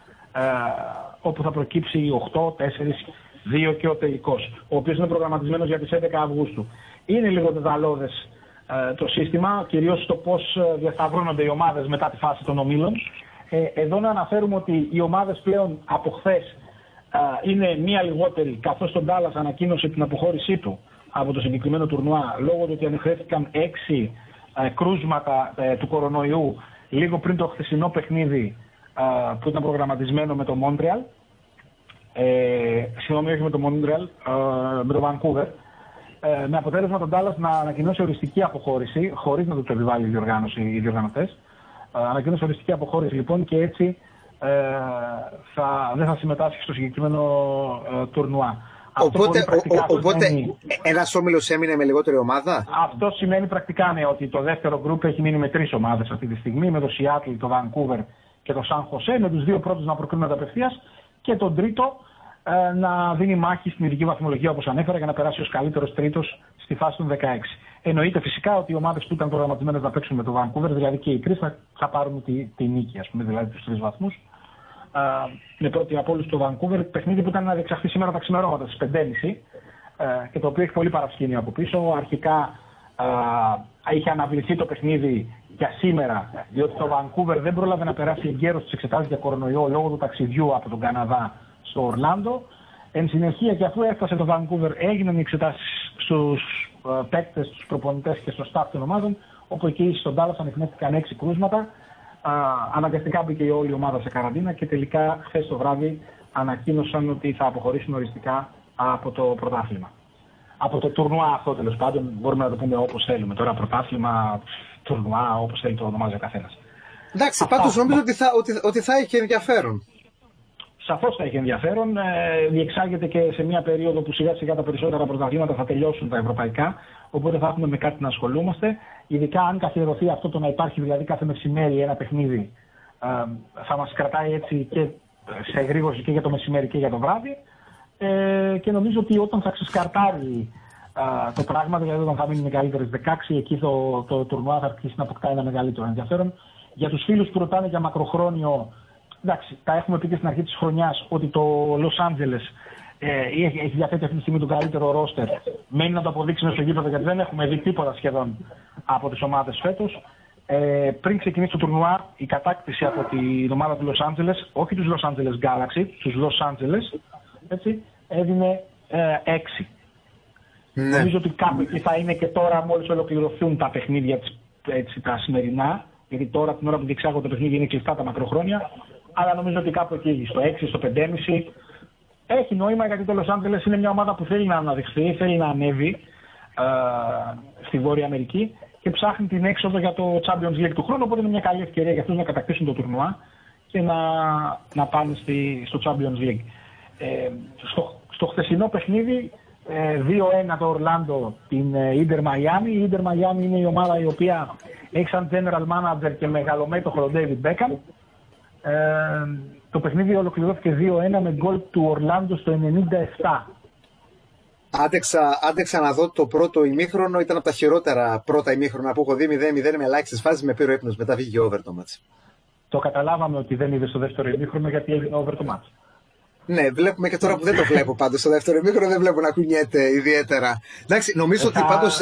όπου θα προκύψει 8, 4, 2 και ο τελικός, ο οποίος είναι προγραμματισμένος για τις 11 Αυγούστου. Είναι λίγο δεδαλώδες το σύστημα, κυρίως στο πώς διασταυρώνονται οι ομάδες μετά τη φάση των ομίλων. Εδώ να αναφέρουμε ότι οι ομάδες πλέον από χθες είναι μία λιγότερη, καθώς τον Ντάλλας ανακοίνωσε την αποχώρησή του από το συγκεκριμένο τουρνουά, λόγω του ότι ανεχθέθηκαν 6 κρούσματα του κορονοϊού λίγο πριν το χθεσινό παιχνίδι που ήταν προγραμματισμένο με το Μόντρεαλ. Συγγνώμη, όχι με το Μόντρεαλ, με το Βανκούβερ. Με αποτέλεσμα τον Ντάλλας να ανακοινώσει οριστική αποχώρηση, χωρίς να το επιβάλλει οι διοργανωτές. Ανακοινώσει οριστική αποχώρηση λοιπόν, και έτσι δεν θα συμμετάσχει στο συγκεκριμένο τουρνουά. Οπότε ένας όμιλος έμεινε με λιγότερη ομάδα. Αυτό σημαίνει πρακτικά ότι το δεύτερο γκρουπ έχει μείνει με 3 ομάδες αυτή τη στιγμή, με το Seattle, το Vancouver και το San Jose, με τους 2 πρώτους να προκρίνονται απευθείας και τον τρίτο να δίνει μάχη στην ειδική βαθμολογία, όπως ανέφερα, για να περάσει ως καλύτερος τρίτος στη φάση των 16. Εννοείται φυσικά ότι οι ομάδες που ήταν προγραμματισμένες να παίξουν με το Vancouver, δηλαδή και οι 3, θα πάρουν τη νίκη, ας πούμε, δηλαδή τους 3 βαθμούς. Με πρώτη από όλους το Vancouver, παιχνίδι που ήταν να διεξαχθεί σήμερα τα ξημερώματα στις 5.30 και το οποίο έχει πολύ παρασκήνιο από πίσω. Αρχικά είχε αναβληθεί το παιχνίδι για σήμερα, διότι το Vancouver δεν πρόλαβε να περάσει εγκαίρως τις εξετάσεις για κορονοϊό λόγω του ταξιδιού από τον Καναδά στο Ορλάντο. Εν συνεχεία, και αφού έφτασε το Vancouver, έγιναν οι εξετάσεις στους παίκτες, στους προπονητές και στο staff των ομάδων, όπου εκεί στον Dallas ανιχνεύτηκαν 6 κρούσματα. Αναγκαστικά μπήκε η όλη ομάδα σε καραντίνα και τελικά χθες το βράδυ ανακοίνωσαν ότι θα αποχωρήσουν οριστικά από το πρωτάθλημα. Από το τουρνουά αυτό, τέλος πάντων, μπορούμε να το πούμε όπως θέλουμε. Τώρα πρωτάθλημα, τουρνουά, όπως θέλει το ονομάζει ο καθένας. Εντάξει, πάντως νομίζω ότι θα έχει ενδιαφέρον. Σαφώς θα έχει ενδιαφέρον. Διεξάγεται και σε μια περίοδο που σιγά σιγά τα περισσότερα πρωταθλήματα θα τελειώσουν τα ευρωπαϊκά. Οπότε θα έχουμε με κάτι να ασχολούμαστε. Ειδικά αν καθιερωθεί αυτό το να υπάρχει δηλαδή κάθε μεσημέρι ένα παιχνίδι, θα μας κρατάει έτσι και σε εγρήγορση και για το μεσημέρι και για το βράδυ. Και νομίζω ότι όταν θα ξεσκαρτάρει το πράγμα, δηλαδή όταν θα μείνουν μεγαλύτερες 16, εκεί το τουρνουά θα αρχίσει να αποκτά ένα μεγαλύτερο ενδιαφέρον. Για τους φίλους που ρωτάνε για μακροχρόνιο, εντάξει, τα έχουμε πει και στην αρχή της χρονιάς ότι το Los Angeles έχει διαθέτει αυτή τη στιγμή τον καλύτερο ρόστερ. Μένει να το αποδείξουμε στο γήπεδο, γιατί δεν έχουμε δει τίποτα σχεδόν από τις ομάδες φέτος. Πριν ξεκινήσει το τουρνουά, η κατάκτηση από την ομάδα του Los Angeles, όχι τους Los Angeles Galaxy, τους Los Angeles, έτσι, έδινε 6. Ναι. Νομίζω ότι κάπου εκεί θα είναι και τώρα, μόλις ολοκληρωθούν τα παιχνίδια έτσι, τα σημερινά, γιατί τώρα την ώρα που διεξάγω το παιχνίδι είναι κλειστά τα μακροχρόνια, αλλά νομίζω ότι κάπου εκεί, στο 6, στο 5,5, έχει νόημα, γιατί το Los Angeles είναι μια ομάδα που θέλει να αναδειχθεί, θέλει να ανέβει στη Βόρεια Αμερική και ψάχνει την έξοδο για το Champions League του χρόνου, οπότε είναι μια καλή ευκαιρία για αυτούς να κατακτήσουν το τουρνουά και να πάνε στο Champions League. Στο χθεσινό παιχνίδι 2-1 το Ορλάντο την Inter Miami. Η Inter Miami είναι η ομάδα η οποία έχει σαν general manager και μεγαλομέτωχο τον David Beckham. Το παιχνίδι ολοκληρώθηκε 2-1 με γκολ του Ορλάντο στο 97. Άντεξα να δω το πρώτο ημίχρονο, ήταν από τα χειρότερα πρώτα ημίχρονα που έχω δει, 0-0 με ελάχιστες φάσεις, με πήρε ο ύπνος, μετά βγήκε over το μάτς. Το καταλάβαμε ότι δεν είδε στο δεύτερο ημίχρονο γιατί έγινε over το μάτς. Ναι, βλέπουμε και τώρα που δεν το βλέπω πάντως στο δεύτερο ημίχρονο, δεν βλέπω να κουνιέται ιδιαίτερα. Εντάξει, νομίζω ότι πάντως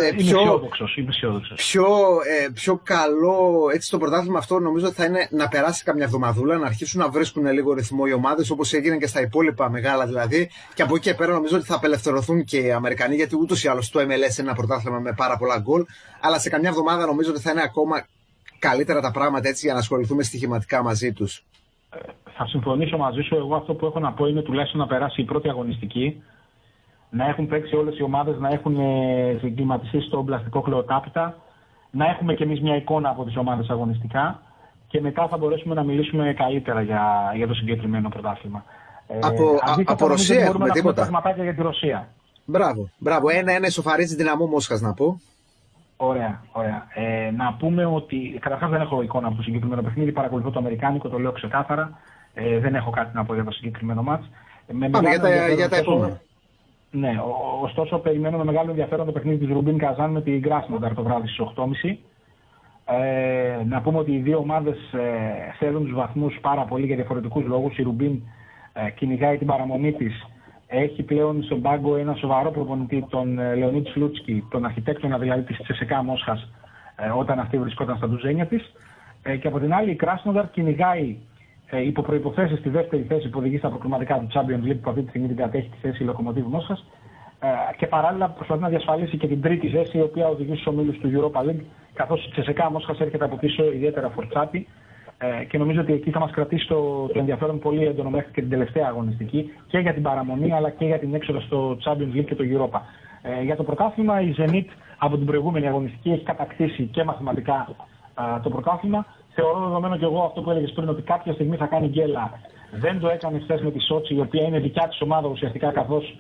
πιο καλό έτσι στο πρωτάθλημα αυτό νομίζω ότι θα είναι να περάσει καμιά εβδομαδούλα, να αρχίσουν να βρίσκουν λίγο ρυθμό οι ομάδες όπως έγινε και στα υπόλοιπα μεγάλα δηλαδή. Και από εκεί και πέρα νομίζω ότι θα απελευθερωθούν και οι Αμερικανοί, γιατί ούτως ή άλλως το MLS είναι ένα πρωτάθλημα με πάρα πολλά γκολ. Αλλά σε καμιά εβδομάδα νομίζω ότι θα είναι ακόμα καλύτερα τα πράγματα έτσι για να ασχοληθούμε στοιχηματικά μαζί τους. Θα συμφωνήσω μαζί σου. Εγώ αυτό που έχω να πω είναι τουλάχιστον να περάσει η πρώτη αγωνιστική, να έχουν παίξει όλες οι ομάδες, να έχουν συγκληματιστεί στο πλαστικό κλεοτάπητα, να έχουμε κι εμείς μια εικόνα από τις ομάδες αγωνιστικά και μετά θα μπορέσουμε να μιλήσουμε καλύτερα για το συγκεκριμένο πρωτάθλημα. Από Ρωσία έχουμε τίποτα? Πραγματάκια για τη Ρωσία. Μπράβο. 1-1 ισοφαρίζει Δυναμό Μόσχας να πω. Ωραία. Να πούμε ότι καταρχάς δεν έχω εικόνα από το συγκεκριμένο παιχνίδι, παρακολουθώ το αμερικάνικο, το λέω ξεκάθαρα. Δεν έχω κάτι να πω για το συγκεκριμένο μάτς. Πάμε για τα επόμενα. Ναι, ωστόσο περιμένω με μεγάλο ενδιαφέρον το παιχνίδι της Ρουμπίν Καζάν με την Κράσνονταρ το βράδυ στις 8.30. Να πούμε ότι οι δύο ομάδες θέλουν τους βαθμούς πάρα πολύ για διαφορετικούς λόγους. Η Ρουμπίν κυνηγάει την παραμονή της. Έχει πλέον στον πάγκο ένα σοβαρό προπονητή, τον Λεωνίδη Σλούτσκι, τον αρχιτέκτονα δηλαδή της Τσεσεκά Μόσχας, όταν αυτή βρισκόταν στα ντουζένια της. Και από την άλλη η Κράσνονταρ κυνηγάει υπό προϋποθέσεις στη δεύτερη θέση που οδηγεί στα προκριματικά του Champions League, που αυτή τη στιγμή την κατέχει τη θέση η Λοκομοτίβ Μόσχας. Και παράλληλα προσπαθεί να διασφαλίσει και την τρίτη θέση, η οποία οδηγεί στους ομίλους του Europa League, καθώς η Τσεσεκά Μόσχας έρχεται από πίσω ιδιαίτερα φορτσάτη. Και νομίζω ότι εκεί θα μας κρατήσει το ενδιαφέρον πολύ έντονο μέχρι και την τελευταία αγωνιστική και για την παραμονή αλλά και για την έξοδο στο Champions League και το Europa. Για το πρωτάθλημα η Zenit από την προηγούμενη αγωνιστική έχει κατακτήσει και μαθηματικά το πρωτάθλημα. Θεωρώ δεδομένο και εγώ αυτό που έλεγες πριν, ότι κάποια στιγμή θα κάνει γκέλα. Δεν το έκανε χθες με τη Σότσι, η οποία είναι δικιά της ομάδα ουσιαστικά, καθώς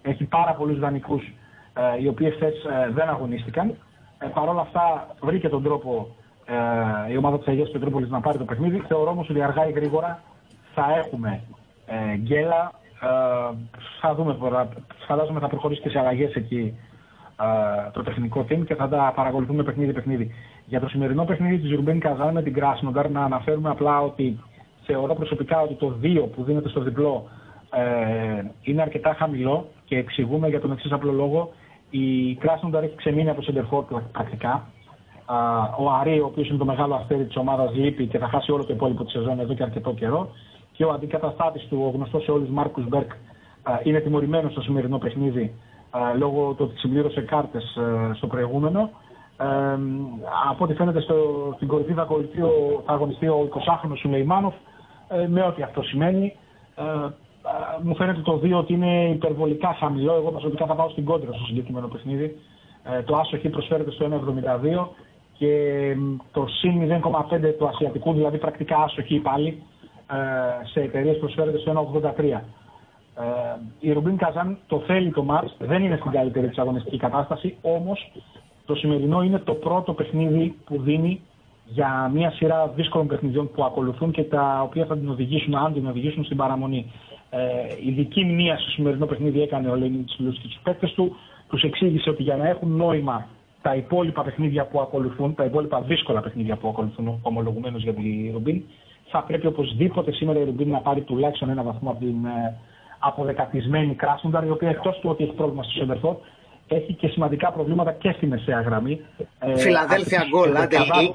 Έχει πάρα πολλούς δανεικούς οι οποίοι χθες δεν αγωνίστηκαν. Παρ' όλα αυτά βρήκε τον τρόπο η ομάδα της Αγίας Πετρούπολης να πάρει το παιχνίδι. Θεωρώ όμως ότι αργά ή γρήγορα θα έχουμε γκέλα. Θα δούμε, φαντάζομαι θα προχωρήσει και σε αλλαγές εκεί το τεχνικό team και θα τα παρακολουθούμε παιχνίδι-παιχνίδι. Για το σημερινό παιχνίδι της Ρουμπέν Καζάν με την Κράσνονταρ να αναφέρουμε απλά ότι θεωρώ προσωπικά ότι το 2 που δίνεται στο διπλό είναι αρκετά χαμηλό και εξηγούμε για τον εξής απλό λόγο. Η Κράσνονταρ έχει ξεμείνει από σεντερφόρ πρακτικά. Ο Αρή, ο οποίος είναι το μεγάλο αστέρι της ομάδας, λείπει και θα χάσει όλο το υπόλοιπο της σεζόν εδώ και αρκετό καιρό. Και ο αντικαταστάτης του, ο γνωστός σε όλους Μάρκους Μπέρκ, είναι τιμωρημένος στο σημερινό παιχνίδι λόγω του ότι συμπλήρωσε κάρτες στο προηγούμενο. Από ό,τι φαίνεται στην κορυφή θα αγωνιστεί ο 20χρονος Σουλεϊμάνοφ, με ό,τι αυτό σημαίνει. Μου φαίνεται το 2 ότι είναι υπερβολικά χαμηλό. Εγώ προσωπικά θα πάω στην κόντρα στο συγκεκριμένο παιχνίδι. Το άσο χ προσφέρεται στο 1,72 και το συν 0,5 του ασιατικού, δηλαδή πρακτικά άσο χ πάλι, σε εταιρείες προσφέρεται στο 1,83. Η Ρουμπίν Καζάν το θέλει το μάτς, δεν είναι στην καλύτερη της αγωνιστική κατάσταση, όμως το σημερινό είναι το πρώτο παιχνίδι που δίνει για μια σειρά δύσκολων παιχνιδιών που ακολουθούν και τα οποία θα την οδηγήσουν, αν την οδηγήσουν, στην παραμονή. Η δική μνήμα στο σημερινό παιχνίδι έκανε ο Λένιτς Λούς και τους παίκτες του. Τους εξήγησε ότι για να έχουν νόημα τα υπόλοιπα παιχνίδια που ακολουθούν, τα υπόλοιπα δύσκολα παιχνίδια που ακολουθούν ομολογουμένως για τη Ρουμπίν, θα πρέπει οπωσδήποτε σήμερα η Ρουμπίν να πάρει τουλάχιστον ένα βαθμό από την αποδεκατισμένη Κράσνονταρ, η οποία εκτός του ότι έχει πρόβλημα στο σεντερφόρ, έχει και σημαντικά προβλήματα και στη μεσαία γραμμή. Φιλαδέλφια γκολ, άντε.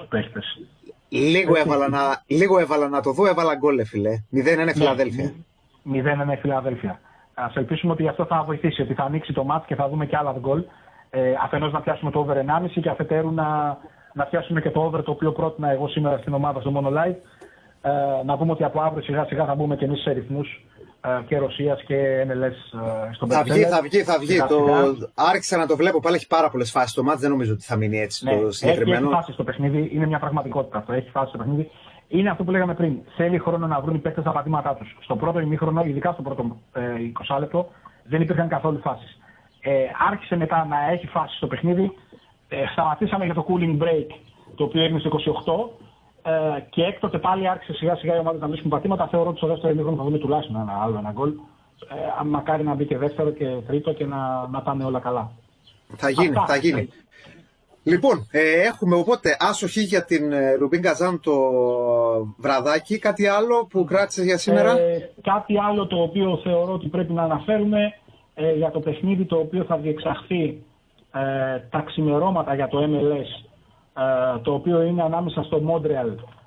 Λίγο έβαλα να το δω, έβαλα γκολ, φίλε. 0-1 Φιλαδέλφια. 0-1 Φιλαδέλφια. Ας ελπίσουμε ότι αυτό θα βοηθήσει, ότι θα ανοίξει το μάτς και θα δούμε και άλλα γκολ. Αφενός να πιάσουμε το over 1,5 και αφετέρου να πιάσουμε και το over το οποίο πρότεινα εγώ σήμερα στην ομάδα στο Mono Live. Να πούμε ότι από αύριο σιγά σιγά θα μπούμε και εμείς σε ρυθμούς και Ρωσίας και MLS στον παιχνίδι. Θα βγει. Άρχισα να το βλέπω πάλι, έχει πάρα πολλές φάσεις το μάτς, δεν νομίζω ότι θα μείνει έτσι το συγκεκριμένο. Έχει φάσεις στο παιχνίδι, είναι μια πραγματικότητα αυτό, έχει φάσεις στο παιχνίδι. Είναι αυτό που λέγαμε πριν. Θέλει χρόνο να βρουν οι παίκτες τα πατήματά τους. Στο πρώτο ημίχρονο, ειδικά στο πρώτο 20 λεπτό, δεν υπήρχαν καθόλου φάσεις. Άρχισε μετά να έχει φάσεις στο παιχνίδι. Σταματήσαμε για το cooling break, το οποίο έγινε στο 28. Και έκτοτε πάλι άρχισε σιγά σιγά η ομάδα να βρίσκουν πατήματα. Θεωρώ ότι στο δεύτερο ημίχρονο θα δούμε τουλάχιστον ένα γκολ. Μακάρι να μπει και δεύτερο και τρίτο και να πάνε όλα καλά. Θα γίνει. Λοιπόν, έχουμε οπότε άσο χ για την Ρουμπίν Καζάν το βραδάκι. Κάτι άλλο που κράτησε για σήμερα? Κάτι άλλο το οποίο θεωρώ ότι πρέπει να αναφέρουμε για το παιχνίδι το οποίο θα διεξαχθεί τα ξημερώματα για το MLS, το οποίο είναι ανάμεσα στο Μόντρεαλ.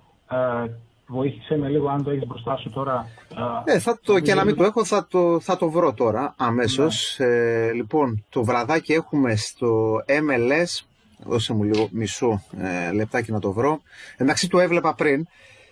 Βοήθησε με λίγο αν το έχεις μπροστά σου τώρα. Και να μην το έχω θα το βρω τώρα αμέσως. Ναι. Λοιπόν, το βραδάκι έχουμε στο MLS. Δώσε μου λίγο μισό λεπτάκι να το βρω. Εντάξει, το έβλεπα πριν.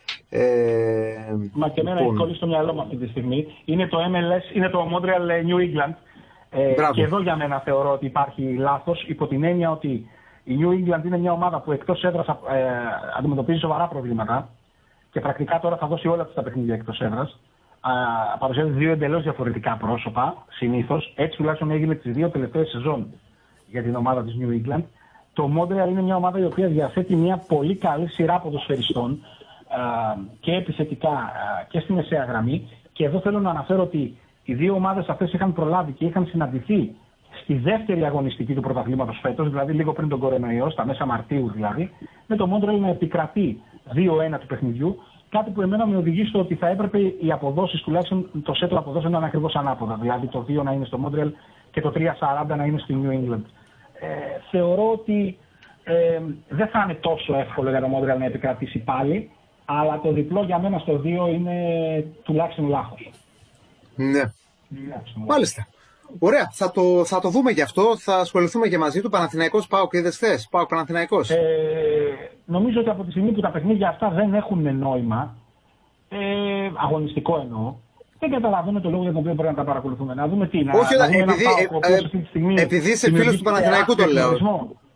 Μα και εμένα έχει κολλήσει στο μυαλό μου αυτή τη στιγμή. Είναι το MLS, είναι το Montreal New England. Και εδώ για μένα θεωρώ ότι υπάρχει λάθος, υπό την έννοια ότι η New England είναι μια ομάδα που εκτός έδρας αντιμετωπίζει σοβαρά προβλήματα και πρακτικά τώρα θα δώσει όλα τα παιχνίδια εκτός έδρας. Παρουσιάζει δύο εντελώς διαφορετικά πρόσωπα, συνήθως. Έτσι τουλάχιστον έγινε τις δύο τελευταίες σεζόν για την ομάδα της New England. Το Montreal είναι μια ομάδα η οποία διαθέτει μια πολύ καλή σειρά ποδοσφαιριστών και επιθετικά και στη μεσαία γραμμή. Και εδώ θέλω να αναφέρω ότι οι δύο ομάδες αυτές είχαν προλάβει και είχαν συναντηθεί στη δεύτερη αγωνιστική του πρωταθλήματος φέτος, δηλαδή λίγο πριν τον κορονοϊό, στα μέσα Μαρτίου δηλαδή, με το Montreal να επικρατεί 2-1 του παιχνιδιού. Κάτι που εμένα με οδηγεί στο ότι θα έπρεπε οι αποδόσεις, τουλάχιστον το σετ των αποδόσεων, να είναι ακριβώς ανάποδα. Δηλαδή το 2 να είναι στο Montreal και το 3-40 να είναι στη New England. Θεωρώ ότι δεν θα είναι τόσο εύκολο για το Montreal να επικρατήσει πάλι, αλλά το διπλό για μένα στο 2 είναι τουλάχιστον λάθος. Ναι. Μάλιστα. Ωραία. Θα το δούμε γι' αυτό. Θα ασχοληθούμε και μαζί του. Παναθηναϊκός ΠΑΟΚ, είδες θες? ΠΑΟΚ Παναθηναϊκός. Νομίζω ότι από τη στιγμή που τα παιχνίδια αυτά δεν έχουν νόημα, αγωνιστικό εννοώ, δεν καταλαβαίνω το λόγο για τον οποίο πρέπει να τα παρακολουθούμε. Να δούμε τι είναι. Όχι, επειδή είσαι φίλος του Παναθηναϊκού το λέω.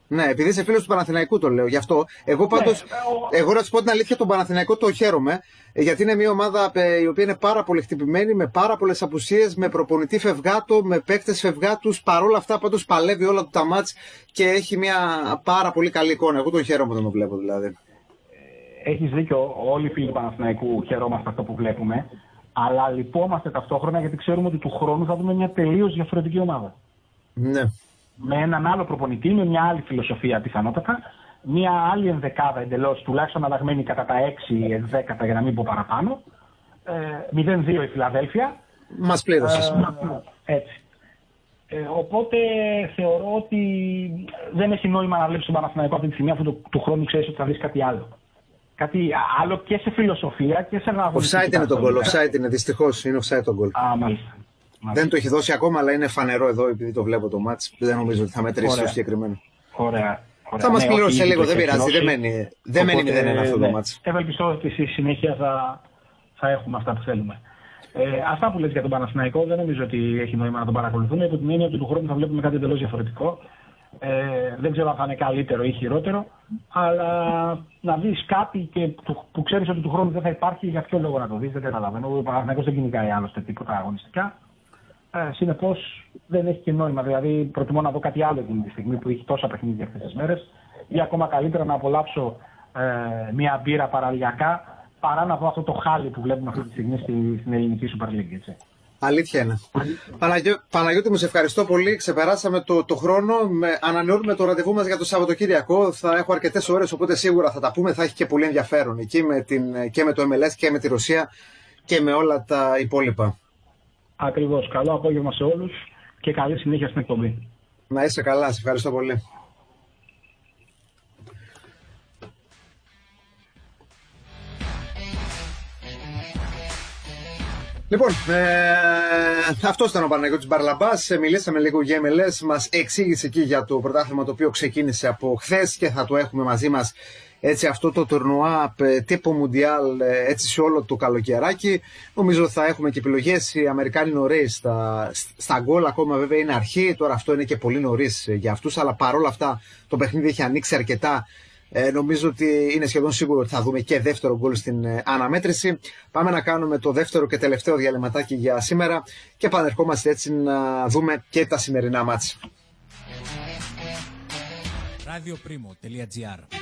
Ναι, επειδή είσαι φίλος του Παναθηναϊκού το λέω. Γι' αυτό. Εγώ πάντως, εγώ να σου πω την αλήθεια, τον Παναθηναϊκό το χαίρομαι. Γιατί είναι μια ομάδα η οποία είναι πάρα πολύ χτυπημένη, με πάρα πολλές απουσίες, με προπονητή φευγάτο, με παίκτες φευγάτους. Παρόλα αυτά, πάντως παλεύει όλα του τα μάτς και έχει μια πάρα πολύ καλή εικόνα. Εγώ τον χαίρομαι όταν τον βλέπω δηλαδή. Έχεις δίκιο. Όλοι οι φίλοι του Παναθηναϊκού χαιρόμαστε αυτό που βλέπουμε. Αλλά λυπόμαστε ταυτόχρονα γιατί ξέρουμε ότι του χρόνου θα δούμε μια τελείως διαφορετική ομάδα. Ναι. Με έναν άλλο προπονητή, με μια άλλη φιλοσοφία πιθανότατα, μια άλλη ενδεκάδα εντελώς, τουλάχιστον αλλαγμένη κατά τα 6 ενδέκατα για να μην πω παραπάνω. 0-2 η Φιλαδέλφια. Μας πλήρωσες. Έτσι. Οπότε θεωρώ ότι δεν έχει νόημα να βλέπεις τον Παναθηναϊκό αυτή τη στιγμή, αφού του χρόνου ξέρεις ότι θα δεις κάτι άλλο. Κάτι άλλο και σε φιλοσοφία και σε αγωνιστική. Offside είναι το γκολ, offside είναι, δυστυχώς είναι offside το γκολ. Μάλιστα. Δεν το έχει δώσει ακόμα, αλλά είναι φανερό εδώ επειδή το βλέπω το μάτς. Δεν νομίζω ότι θα μετρήσει το συγκεκριμένο. Ωραία. Θα μας πληρώσει σε λίγο, δεν πειράζει. Δεν μένει 0-1 αυτό το μάτς. Ευελπιστώ ότι στη συνέχεια θα έχουμε αυτά που θέλουμε. Αυτά που λες για τον Παναθηναϊκό δεν νομίζω ότι έχει νόημα να τον παρακολουθούμε, υπό την έννοια ότι του χρόνου θα βλέπουμε κάτι εντελώς διαφορετικό. Δεν ξέρω αν θα είναι καλύτερο ή χειρότερο, αλλά να δεις κάτι και που ξέρεις ότι του χρόνου δεν θα υπάρχει, για ποιο λόγο να το δεις, δεν καταλαβαίνω. Ο Παναθηναϊκός δεν κυνηγάει άλλωστε τίποτα αγωνιστικά. Συνεπώς δεν έχει και νόημα. Δηλαδή, προτιμώ να δω κάτι άλλο εκείνη τη στιγμή που έχει τόσα παιχνίδια αυτές τις μέρες, ή ακόμα καλύτερα να απολαύσω μια μπύρα παραλιακά παρά να δω αυτό το χάλι που βλέπουμε αυτή τη στιγμή στην ελληνική Super League. Έτσι. Αλήθεια είναι. Παναγιώτη μου, σε ευχαριστώ πολύ. Ξεπεράσαμε το χρόνο. Ανανεώνουμε το ραντεβού μας για το Σαββατοκύριακο. Θα έχω αρκετές ώρες, οπότε σίγουρα θα τα πούμε. Θα έχει και πολύ ενδιαφέρον εκεί και με το MLS και με τη Ρωσία και με όλα τα υπόλοιπα. Ακριβώς. Καλό απόγευμα σε όλους και καλή συνέχεια στην εκπομπή. Να είσαι καλά. Σε ευχαριστώ πολύ. Λοιπόν, αυτός ήταν ο Παναγιώτης Μπαρλαμπάς. Μιλήσαμε λίγο για MLS, μας εξήγησε εκεί για το πρωτάθλημα το οποίο ξεκίνησε από χθες και θα το έχουμε μαζί μας έτσι αυτό το τουρνουά τύπο Μουντιάλ έτσι σε όλο το καλοκαιράκι. Νομίζω θα έχουμε και επιλογές. Οι Αμερικάνοι νωρίς στα γκολ, ακόμα βέβαια είναι αρχή, τώρα αυτό είναι και πολύ νωρίς για αυτούς, αλλά παρόλα αυτά το παιχνίδι έχει ανοίξει αρκετά. Νομίζω ότι είναι σχεδόν σίγουρο ότι θα δούμε και δεύτερο γκολ στην αναμέτρηση. Πάμε να κάνουμε το δεύτερο και τελευταίο διαλυματάκι για σήμερα και επανερχόμαστε έτσι να δούμε και τα σημερινά μάτς. radioprimo.gr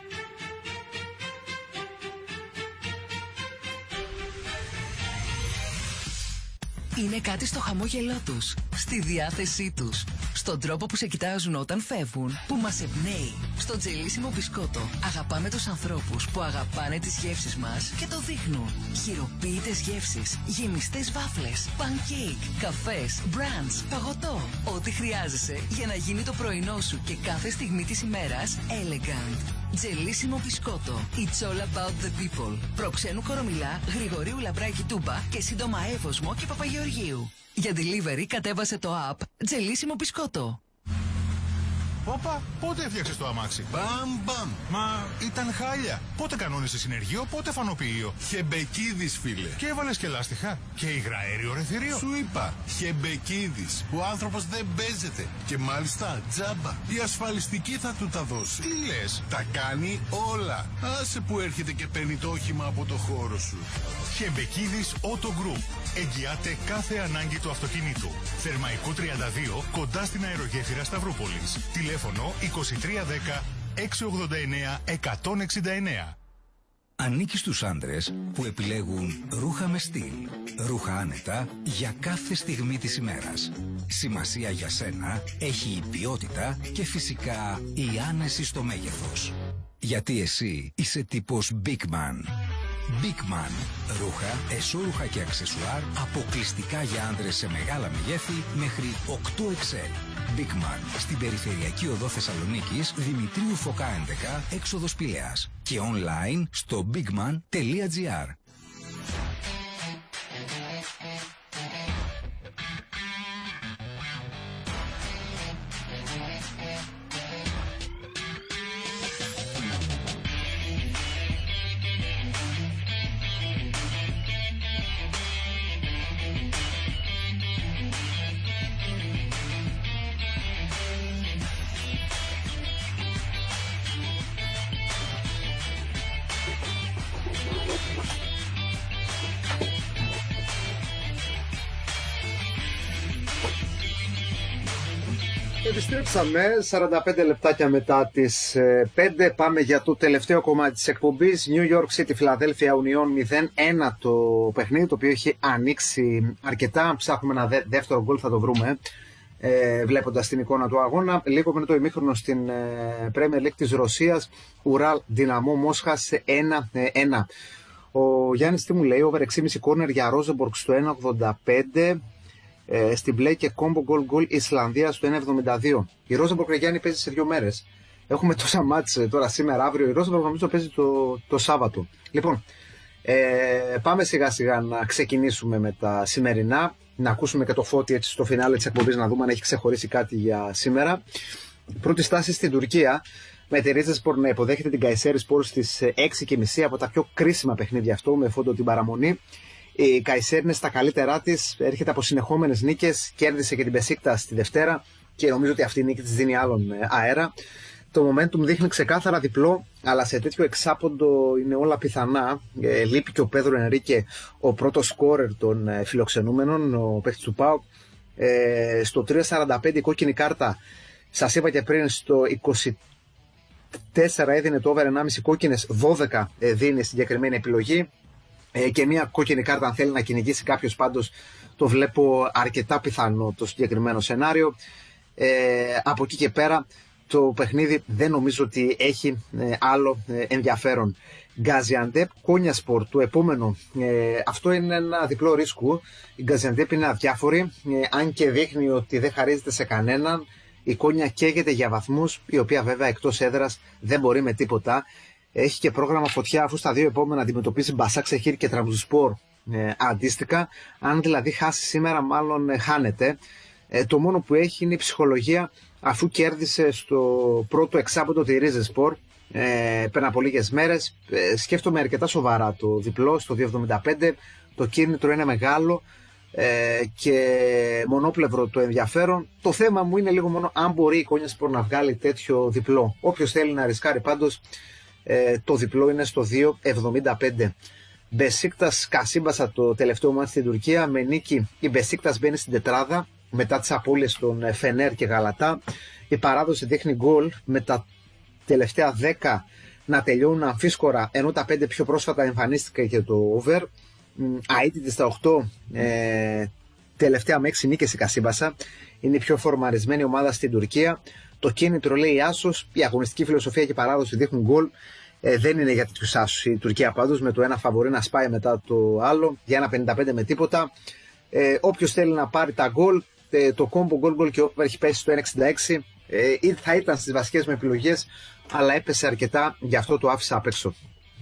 Είναι κάτι στο χαμόγελό τους, στη διάθεσή τους, στον τρόπο που σε κοιτάζουν όταν φεύγουν, που μας εμπνέει. Στο τζελίσιμο μπισκότο αγαπάμε τους ανθρώπους που αγαπάνε τις γεύσεις μας και το δείχνουν. Χειροποίητες γεύσεις, γεμιστές βάφλες, pancake, καφές, brunch, παγωτό. Ό,τι χρειάζεσαι για να γίνει το πρωινό σου και κάθε στιγμή της ημέρας elegant. Τζελίσιμο μπισκότο. It's all about the people. Προξένου Κορομιλά, Γρηγορίου Λαμπράκη Τούμπα και σύντομα Εύωσμο και Παπαγεωργίου. Για delivery κατέβασε το app Τζελίσιμο μπισκότο. Όπα, πότε έφτιαξες το αμάξι? Μπαμ. Μα ήταν χάλια. Πότε κανόνισες συνεργείο, πότε φανοποιείο? Χεμπεκίδης, φίλε. Και έβαλες και λάστιχα. Και υγραέριο ρεθυρίο. Σου είπα, Χεμπεκίδης. Ο άνθρωπος δεν παίζεται. Και μάλιστα τζάμπα. Η ασφαλιστική θα του τα δώσει. Τι λες, τα κάνει όλα. Άσε που έρχεται και παίρνει το όχημα από το χώρο σου. Χεμπεκίδης Auto Group. Εγγυάται κάθε ανάγκη του αυτοκινήτου. Θερμαϊκό 32, κοντά στην αερογέφυρα Σταυρούπολης. Τηλέφωνο 2310 689 169. Ανήκει στους άντρες που επιλέγουν ρούχα με στυλ. Ρούχα άνετα για κάθε στιγμή της ημέρας. Σημασία για σένα έχει η ποιότητα και φυσικά η άνεση στο μέγεθος. Γιατί εσύ είσαι τύπος Big Man. Big Man. Ρούχα, εσώρουχα και αξεσουάρ αποκλειστικά για άντρες σε μεγάλα μεγέθη μέχρι 8XL. Big Man. Στην περιφερειακή οδό Θεσσαλονίκης, Δημητρίου Φωκά 11, έξοδος Πηλαίας. Και online στο bigman.gr. Επιστρέψαμε 45 λεπτάκια μετά τις 5. Πάμε για το τελευταίο κομμάτι της εκπομπής. New York City, Philadelphia Union 0-1 το παιχνίδι, το οποίο έχει ανοίξει αρκετά. Ψάχνουμε ένα δεύτερο γκολ, θα το βρούμε βλέποντας την εικόνα του αγώνα. Λίγο πριν το ημίχρονο στην Premier League της Ρωσίας, Ουράλ Δυναμό Μόσχας 1-1. Ο Γιάννης τι μου λέει, over 6,5 κόρνερ για Rosenborg στο 1,85. Στην play και combo goal Ισλανδία στο 1,72. Η Rosenborg, Γιάννη, παίζει σε 2 μέρες. Έχουμε τόσα μάτς τώρα, σήμερα, αύριο. Η Rosenborg νομίζω παίζει το Σάββατο. Λοιπόν, πάμε σιγά σιγά να ξεκινήσουμε με τα σημερινά. Να ακούσουμε και το Φώτη έτσι στο φινάλε της εκπομπής, να δούμε αν έχει ξεχωρίσει κάτι για σήμερα. Πρώτη στάση στην Τουρκία, με τη Rizespor να υποδέχεται την Kayserispor στις 6:30, από τα πιο κρίσιμα παιχνίδια αυτό, με φόντο την παραμονή. Η Kayseri είναι στα καλύτερά της, έρχεται από συνεχόμενες νίκες, κέρδισε και την Besiktas στη Δευτέρα και νομίζω ότι αυτή η νίκη της δίνει άλλον αέρα. Το momentum δείχνει ξεκάθαρα διπλό, αλλά σε τέτοιο εξάποντο είναι όλα πιθανά. Λείπει και ο Πέδρο Ενρίκε, ο πρώτος σκόρερ των φιλοξενούμενων, ο παίκτης του ΠΑΟΚ. Στο 3:45 η κόκκινη κάρτα, σας είπα και πριν, στο 24 έδινε το over 1,5 κόκκινες, 12 δίνει συγκεκριμένη επιλογή. Και μια κόκκινη κάρτα αν θέλει να κυνηγήσει κάποιος, πάντως το βλέπω αρκετά πιθανό το συγκεκριμένο σενάριο. Από εκεί και πέρα το παιχνίδι δεν νομίζω ότι έχει άλλο ενδιαφέρον. Gaziantep, Konyaspor το επόμενο, αυτό είναι ένα διπλό ρίσκου. Η Gaziantep είναι αδιάφορη, αν και δείχνει ότι δεν χαρίζεται σε κανέναν. Η Konya καίγεται για βαθμούς, η οποία βέβαια εκτός έδρας δεν μπορεί με τίποτα. Έχει και πρόγραμμα φωτιά, αφού στα 2 επόμενα αντιμετωπίζει Μπασάκ Σεχίρ και Τραμπζονσπορ αντίστοιχα. Αν δηλαδή χάσει σήμερα, μάλλον χάνεται. Το μόνο που έχει είναι η ψυχολογία, αφού κέρδισε στο πρώτο εξάποντο τη Rizespor πριν από λίγες μέρες. Σκέφτομαι αρκετά σοβαρά το διπλό στο 2,75. Το κίνητρο είναι μεγάλο και μονόπλευρο το ενδιαφέρον. Το θέμα μου είναι λίγο μόνο αν μπορεί η Konyaspor να βγάλει τέτοιο διπλό. Όποιος θέλει να ρισκάρει, πάντως το διπλό είναι στο 2,75. Μπεσίκτας Κασίμπασα το τελευταίο μάτι στην Τουρκία. Με νίκη η Μπεσίκτας μπαίνει στην τετράδα μετά τις απώλειες των Φενέρ και Γαλατά. Η παράδοση δείχνει γκολ με τα τελευταία 10 να τελειώνουν αμφίσκορα, ενώ τα 5 πιο πρόσφατα εμφανίστηκε και το over. Αίτητη στα 8, τελευταία με 6 νίκες η Κασίμπασα. Είναι η πιο φορμαρισμένη ομάδα στην Τουρκία. Το κίνητρο λέει άσος, η αγωνιστική φιλοσοφία και η παράδοση δείχνουν γκολ. Δεν είναι για τέτοιους άσους η Τουρκία πάντως, με το ένα φαβορί να σπάει μετά το άλλο, για ένα 55 με τίποτα. Όποιος θέλει να πάρει τα γκολ, το combo goal και over έχει πέσει στο 1,66. Θα ήταν στις βασικές μου επιλογές, αλλά έπεσε αρκετά, γι' αυτό το άφησα απ' έξω.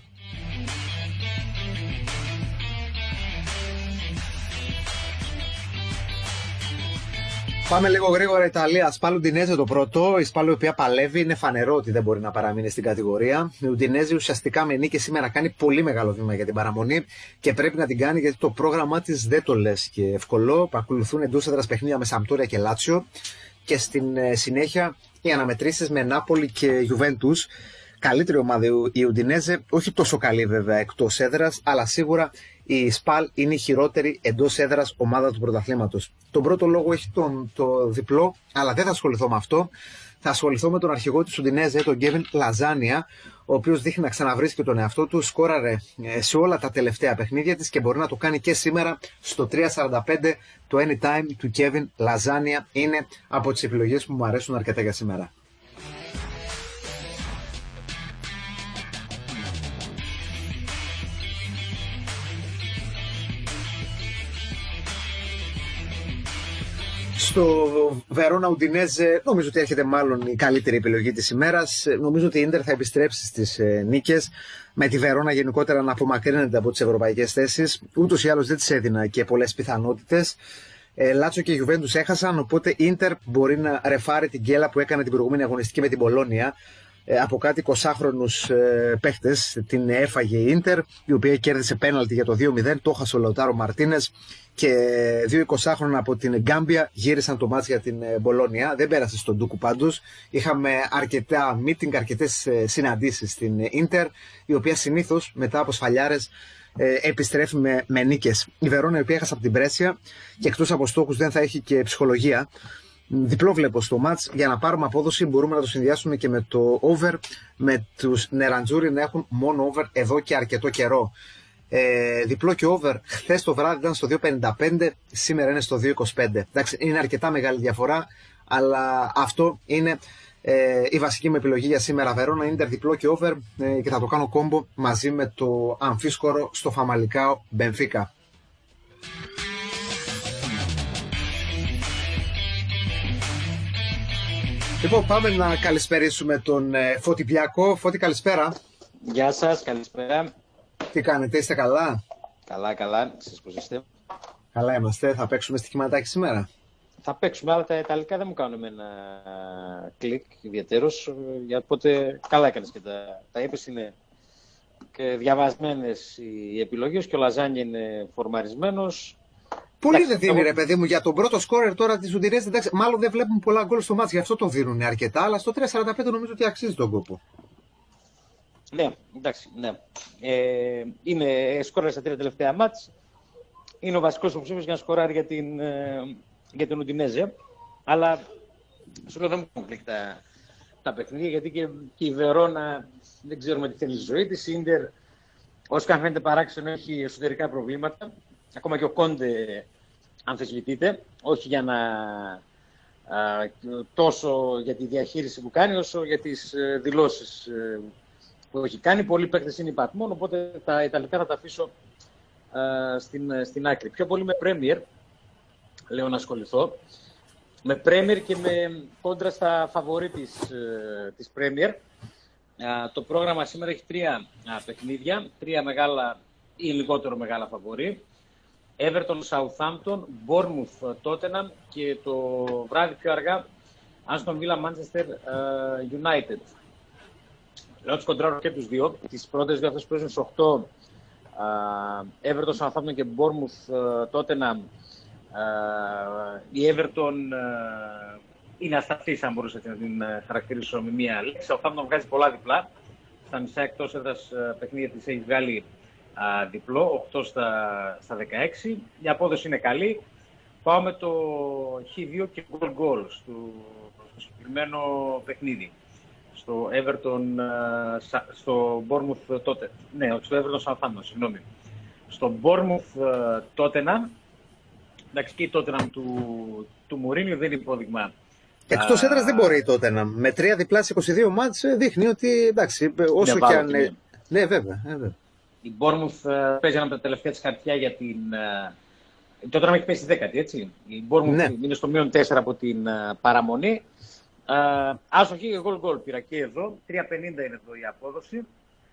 Πάμε λίγο γρήγορα Ιταλία. Σπάλ Ουντινέζε το πρώτο. Η Σπάλ η οποία παλεύει, είναι φανερό ότι δεν μπορεί να παραμείνει στην κατηγορία. Η Ουντινέζε ουσιαστικά με νίκη σήμερα κάνει πολύ μεγάλο βήμα για την παραμονή και πρέπει να την κάνει, γιατί το πρόγραμμά της δεν το λες και ευκολό. Ακολουθούν εντός έδρας παιχνίδια με Σαμπτόρια και Λάτσιο και στην συνέχεια οι αναμετρήσεις με Νάπολη και Γιουβέντους. Καλύτερη ομάδα η Ουντινέζε, όχι τόσο καλή βέβαια εκτός έδρας, αλλά σίγουρα η Σπάλ είναι η χειρότερη εντός έδρας ομάδα του πρωταθλήματος. Τον πρώτο λόγο έχει το διπλό, αλλά δεν θα ασχοληθώ με αυτό. Θα ασχοληθώ με τον αρχηγό της Ουντινέζε, τον Γκέβιν Λαζάνια, ο οποίος δείχνει να ξαναβρίσκει τον εαυτό του. Σκόραρε σε όλα τα τελευταία παιχνίδια της και μπορεί να το κάνει και σήμερα στο 3,45. Το anytime του Γκέβιν Λαζάνια είναι από τις επιλογές που μου αρέσουν αρκετά για σήμερα. Στο Βερόνα Ουντινέζε νομίζω ότι έρχεται μάλλον η καλύτερη επιλογή της ημέρας. Νομίζω ότι η Ίντερ θα επιστρέψει στις νίκες, με τη Βερόνα γενικότερα να απομακρύνεται από τις ευρωπαϊκές θέσεις. Ούτως ή άλλως δεν της έδινα και πολλές πιθανότητες. Λάτσο και Γιουβέντους έχασαν, οπότε η Ίντερ μπορεί να ρεφάρει την γκέλα που έκανε την προηγούμενη αγωνιστική με την Μπολόνια. Από κάτι 20χρονους παίχτες την έφαγε η Ίντερ, η οποία κέρδισε πέναλτι για το 2-0, το έχασε ο Λαουτάρο Μαρτίνες, και 2 20χρονα από την Γκάμπια γύρισαν το μάτς για την Μπολόνια. Δεν πέρασε στον Ντούκου πάντως. Είχαμε αρκετά meeting, αρκετές συναντήσεις στην Ίντερ, η οποία συνήθως μετά από σφαλιάρες επιστρέφει με νίκες. Η Βερόνα, η οποία έχασε από την Πρέσια και εκτός από στόχους δεν θα έχει και ψυχολογία. Διπλό βλέπω στο μάτς. Για να πάρουμε απόδοση μπορούμε να το συνδυάσουμε και με το over, με τους Νεραντζούρι να έχουν μόνο over εδώ και αρκετό καιρό. Διπλό και over χθες το βράδυ ήταν στο 2.55, σήμερα είναι στο 2.25. Εντάξει, είναι αρκετά μεγάλη διαφορά, αλλά αυτό είναι η βασική μου επιλογή για σήμερα. Βερόνα, Ίντερ, διπλό και over, και θα το κάνω κόμπο μαζί με το αμφίσκορο στο Φαμαλικάο Μπενφίκα. Λοιπόν, πάμε να καλησπερίσουμε τον Φώτη Πλιάκο. Φώτη, καλησπέρα. Γεια σας, καλησπέρα. Τι κάνετε, είστε καλά? Καλά, εσείς πώς είστε? Καλά είμαστε, θα παίξουμε στοιχηματάκι σήμερα. Θα παίξουμε, αλλά τα ιταλικά δεν μου κάνουν ένα κλικ ιδιαίτερος, οπότε καλά έκανες και τα είπες, είναι και διαβασμένες οι επιλογές και ο Λαζάνι είναι φορμαρισμένος. Πολύ δεν δίνει, ρε παιδί μου, για τον πρώτο σκόρερ τώρα της Ουντινέζε. Εντάξει, μάλλον δεν βλέπουν πολλά γκολ στο μάτς, γι' αυτό το δίνουν αρκετά, αλλά στο 3.45 νομίζω ότι αξίζει τον κόπο. Ναι, εντάξει, ναι. Είναι σκόρερ στα 3 τελευταία μάτς. Είναι ο βασικός υποψήφιος για να σκοράρει για την Ουντινέζε. Αλλά σου λέω δεν μου έχουν κλικ τα παιχνίδια, γιατί και η Βερόνα δεν ξέρουμε τι θέλει η ζωή της. Η Ίντερ, όσο και αν φαίνεται παράξενο, έχει εσωτερικά προβλήματα. Ακόμα και ο Κόντε αμφισβητείται, όχι για τόσο για τη διαχείριση που κάνει, όσο για τις δηλώσεις που έχει κάνει. Πολλοί παίκτες είναι υπατμόν, οπότε τα Ιταλικά θα τα αφήσω στην άκρη. Πιο πολύ με Premier, λέω να ασχοληθώ. Με Premier και με κόντρα στα φαβορί της Premier. Το πρόγραμμα σήμερα έχει 3 παιχνίδια, 3 μεγάλα ή λιγότερο μεγάλα φαβορί. Everton, Southampton, Bournemouth, Tottenham και το βράδυ πιο αργά Aston Villa, Manchester United. Λέω τους κοντράρω και τους δύο. Τις πρώτες δύο αυτές παίζουν στις 8. Everton, Southampton και Bournemouth, Tottenham. Η Everton είναι ασταθής, αν μπορούσα να την χαρακτηρίσω με μία λέξη. Ο Southampton βγάζει πολλά διπλά. Στα μισά εκτός έδρας παιχνίδια της έχει βγάλει διπλό, 8 στα 16. Η απόδοση είναι καλή. Πάω με το Χ2 και goal στο συγκεκριμένο παιχνίδι. Στο Everton, στο Bournemouth τότε. Ναι, όχι στο Everton Southampton, συγγνώμη. Στο Bournemouth Tottenham. Εντάξει, και η Tottenham του Μουρίνιου δεν είναι υπόδειγμα. Εκτός έδρας δεν μπορεί η Tottenham. Με 3 διπλά σε 22 μάτς δείχνει ότι εντάξει, όσο και αν. Ναι, βέβαια. Η Bournemouth παίζει ένα από τα τελευταία της χαρτιά για την. Τότε να έχει πέσει 10η, έτσι. Η Bournemouth είναι στο μείον 4 από την παραμονή. Άσοχη και goal πήρα και εδώ. 3.50 είναι εδώ η απόδοση.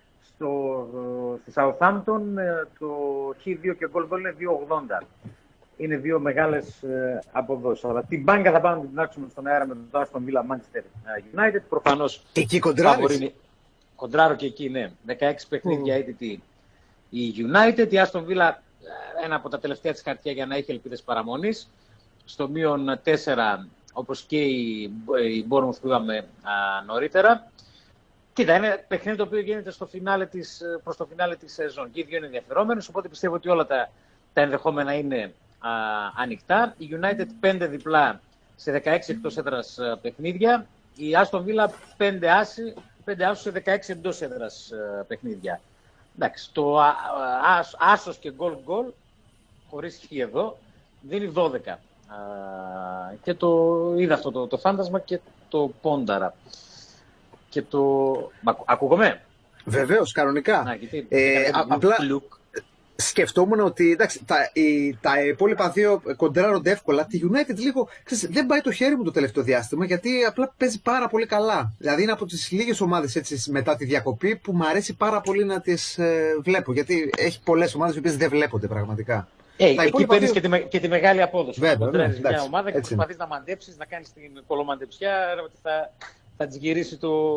Στη Southampton το Χ2 και goal είναι 2.80. Είναι δύο μεγάλες αποδόσεις. Αλλά την μπάγκα θα πάμε να την άξουμε στον αέρα με τον Aston Villa Manchester United. Προφανώς. Εκεί κοντράρεις. Κοντράρω και εκεί, ναι. 16 παιχνίδια έτοιτη η United. Η Aston Villa, ένα από τα τελευταία της χαρτιά για να έχει ελπίδες παραμονής. Στο μείον 4, όπως και η Bournemouth που είδαμε νωρίτερα. Κοίτα, είναι παιχνίδι το οποίο γίνεται προς το φινάλε της σεζόν. Και οι δύο είναι ενδιαφερόμενες, οπότε πιστεύω ότι όλα τα ενδεχόμενα είναι ανοιχτά. Η United 5 διπλά σε 16 εκτός έδρας παιχνίδια. Η Aston Villa 5 άσους σε 16 εντός έδρας παιχνίδια. Εντάξει, το άσος και γκολ, χωρίς χ εδώ, δίνει 12. Και το είδα αυτό το φάντασμα και το πόνταρα. Και το. Ακούγομαι. Βεβαίως, κανονικά. Απλά σκεφτόμουν ότι εντάξει, τα υπόλοιπα δύο κοντράρονται εύκολα. Τη United λίγο δεν πάει το χέρι μου το τελευταίο διάστημα, γιατί απλά παίζει πάρα πολύ καλά. Δηλαδή είναι από τις λίγες ομάδες έτσι, μετά τη διακοπή που μου αρέσει πάρα πολύ να τις βλέπω. Γιατί έχει πολλές ομάδες που δεν βλέπονται πραγματικά. Εκεί παίρνεις και τη μεγάλη απόδοση. Βέβαια, μια ομάδα και προσπαθείς να μαντέψεις, να κάνεις την κολομαντεψιά, ότι θα της γυρίσει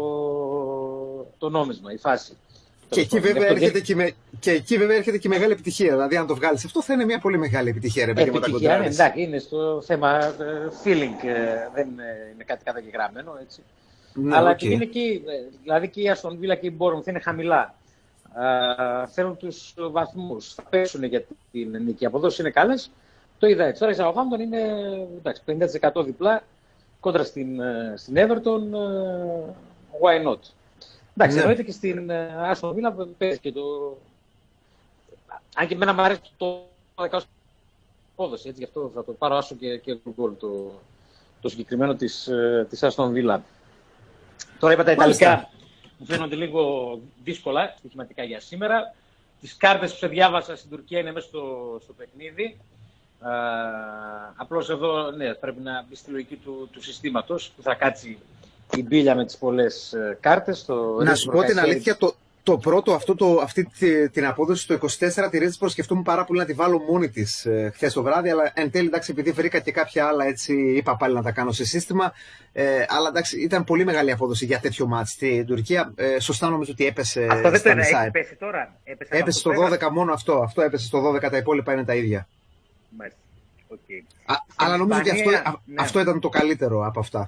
το νόμισμα, η φάση. Και εκεί βέβαια έρχεται και η μεγάλη επιτυχία. Δηλαδή, αν το βγάλεις αυτό, θα είναι μια πολύ μεγάλη επιτυχία. Επιτυχία, ναι, εντάξει, είναι στο θέμα feeling, δεν είναι κάτι καταγεγραμμένο, έτσι. Ναι, αλλά και είναι εκεί, δηλαδή και η Aston Villa και η Bournemouth είναι χαμηλά. Θέλουν τους βαθμούς, θα πέσουν για την νίκη. Οι αποδόσεις είναι καλές. Το είδα έτσι. Τώρα η Southampton είναι 50% διπλά κόντρα στην Everton, why not. Εντάξει, εννοείται και στην Aston Villa που παίζει και το... Αν και εμένα μου αρέσει το δεκάος πόδοση, έτσι, γι' αυτό θα το πάρω άσο και γκολ το συγκεκριμένο της Aston Villa. Τώρα είπα τα Ιταλικά μου φαίνονται λίγο δύσκολα στοιχηματικά για σήμερα. Τις κάρτες που σε διάβασα στην Τουρκία είναι μέσα στο παιχνίδι. Απλώς εδώ ναι, πρέπει να μπει στη λογική του συστήματος που θα κάτσει η μπίλια με τις πολλές κάρτες. Να σου πω την αλήθεια, το πρώτο, αυτή την απόδοση στο 24 τη Ρέτζης σκεφτόμουν πάρα πολύ να τη βάλω μόνη της χθες το βράδυ, αλλά εν τέλει εντάξει, επειδή βρήκα και κάποια άλλα έτσι, είπα πάλι να τα κάνω σε σύστημα. Αλλά εντάξει, ήταν πολύ μεγάλη απόδοση για τέτοιο μάτς στην Τουρκία. Σωστά νομίζω ότι έπεσε. Αυτό δεν στα μισά. Έχει πέσει τώρα. Έπεσε στο 12 μόνο αυτό. Αυτό έπεσε στο 12, τα υπόλοιπα είναι τα ίδια. Μάλιστα. Okay. Αλλά νομίζω ότι αυτό ήταν το καλύτερο από αυτά.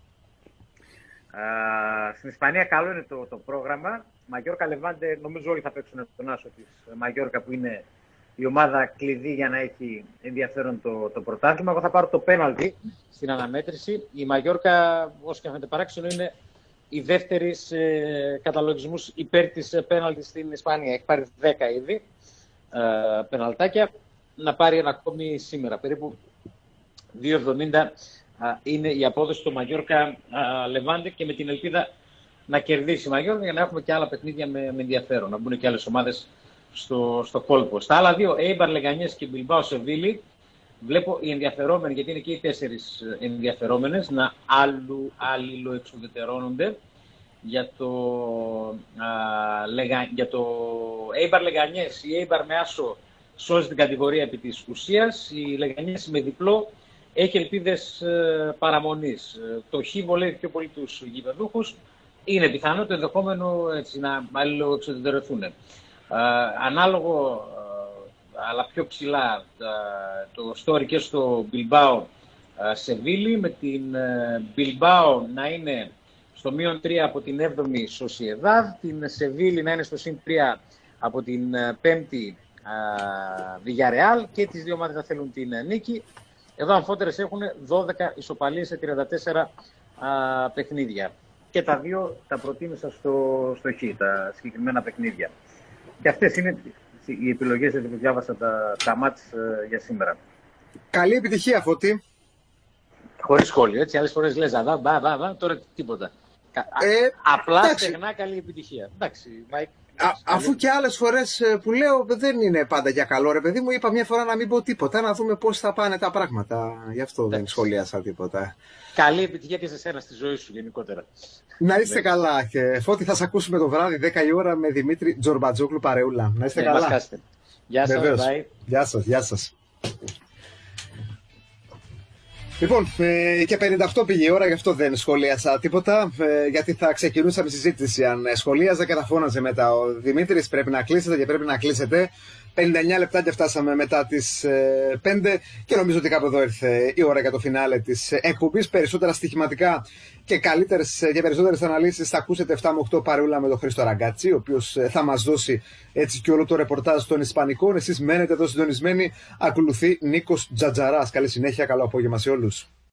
Στην Ισπανία καλό είναι το πρόγραμμα. Μαγιόρκα Λεβάντε, νομίζω όλοι θα παίξουν τον άσο της Μαγιόρκα που είναι η ομάδα κλειδί για να έχει ενδιαφέρον το πρωτάθλημα. Εγώ θα πάρω το πέναλτι στην αναμέτρηση. Η Μαγιόρκα, όσο και αν φαίνεται παράξενο, είναι η δεύτερη σε καταλογισμούς υπέρ της πέναλτι στην Ισπανία. Έχει πάρει 10 ήδη πεναλτάκια. Να πάρει ένα ακόμη σήμερα. Περίπου 2,70 είναι η απόδοση του Μαγιόρκα Λεβάντε και με την ελπίδα να κερδίσει η Μαγιόρκα για να έχουμε και άλλα παιχνίδια με ενδιαφέρον. Να μπουν και άλλες ομάδες στο κόλπο. Στα άλλα δύο, Eibar Leganés και Bilbao Sevilla, βλέπω οι ενδιαφερόμενοι, γιατί είναι και οι 4 ενδιαφερόμενες, να αλληλοεξουδετερώνονται για το Eibar Leganés. Η Eibar με άσο σώζει την κατηγορία επί της ουσίας. Η Leganés με διπλό έχει ελπίδες παραμονής. Το χ βολεύει πιο πολύ τους γηπεδούχους. Είναι πιθανό το ενδεχόμενο έτσι, να αλληλοεξουδετερωθούν. Ανάλογο, αλλά πιο ψηλά, το story και στο Bilbao Sevilla, με την Bilbao να είναι στο -3 από την 7η Sociedad, την Sevilla να είναι στο +3 από την 5η Villarreal και τις δύο ομάδες θα θέλουν την νίκη. Εδώ αμφότερες έχουν 12 ισοπαλίες σε 34 παιχνίδια. Και τα δύο τα προτίμησα στο χ, τα συγκεκριμένα παιχνίδια. Και αυτές είναι οι επιλογές που διάβασα τα μάτς για σήμερα. Καλή επιτυχία, Φώτη. Χωρίς σχόλιο, έτσι. Άλλες φορές λες τώρα τίποτα. Απλά στεγνά καλή επιτυχία. Εντάξει, Μάικ. Αφού και άλλες φορές που λέω δεν είναι πάντα για καλό, ρε παιδί μου, είπα μια φορά να μην πω τίποτα, να δούμε πώς θα πάνε τα πράγματα. Γι' αυτό δεν σχολίασα τίποτα. Καλή επιτυχία και σε σένα στη ζωή σου γενικότερα. Να είστε καλά και Φώτη, θα σε ακούσουμε το βράδυ 10 η ώρα με Δημήτρη Τζορμπατζόγλου παρεούλα. Να είστε καλά. Γεια σας, bye. Γεια σας, γεια σας. Λοιπόν, και 58 πήγε η ώρα, γι' αυτό δεν σχολίασα τίποτα, γιατί θα ξεκινούσαμε συζήτηση αν σχολίαζα και θα φώναζε μετά ο Δημήτρης. Πρέπει να κλείσετε και πρέπει να κλείσετε. 59 λεπτά και φτάσαμε μετά τις 5 και νομίζω ότι κάπου εδώ ήρθε η ώρα για το φινάλε της εκπομπής. Περισσότερα στοιχηματικά και καλύτερες και περισσότερες αναλύσεις θα ακούσετε 7 με 8 παρεούλα με τον Χρήστο Ραγκάτσι, ο οποίος θα μας δώσει έτσι και όλο το ρεπορτάζ των Ισπανικών. Εσείς μένετε εδώ συντονισμένοι. Ακολουθεί Νίκος Τζατζαράς. Καλή συνέχεια, καλό απόγευμα σε όλους.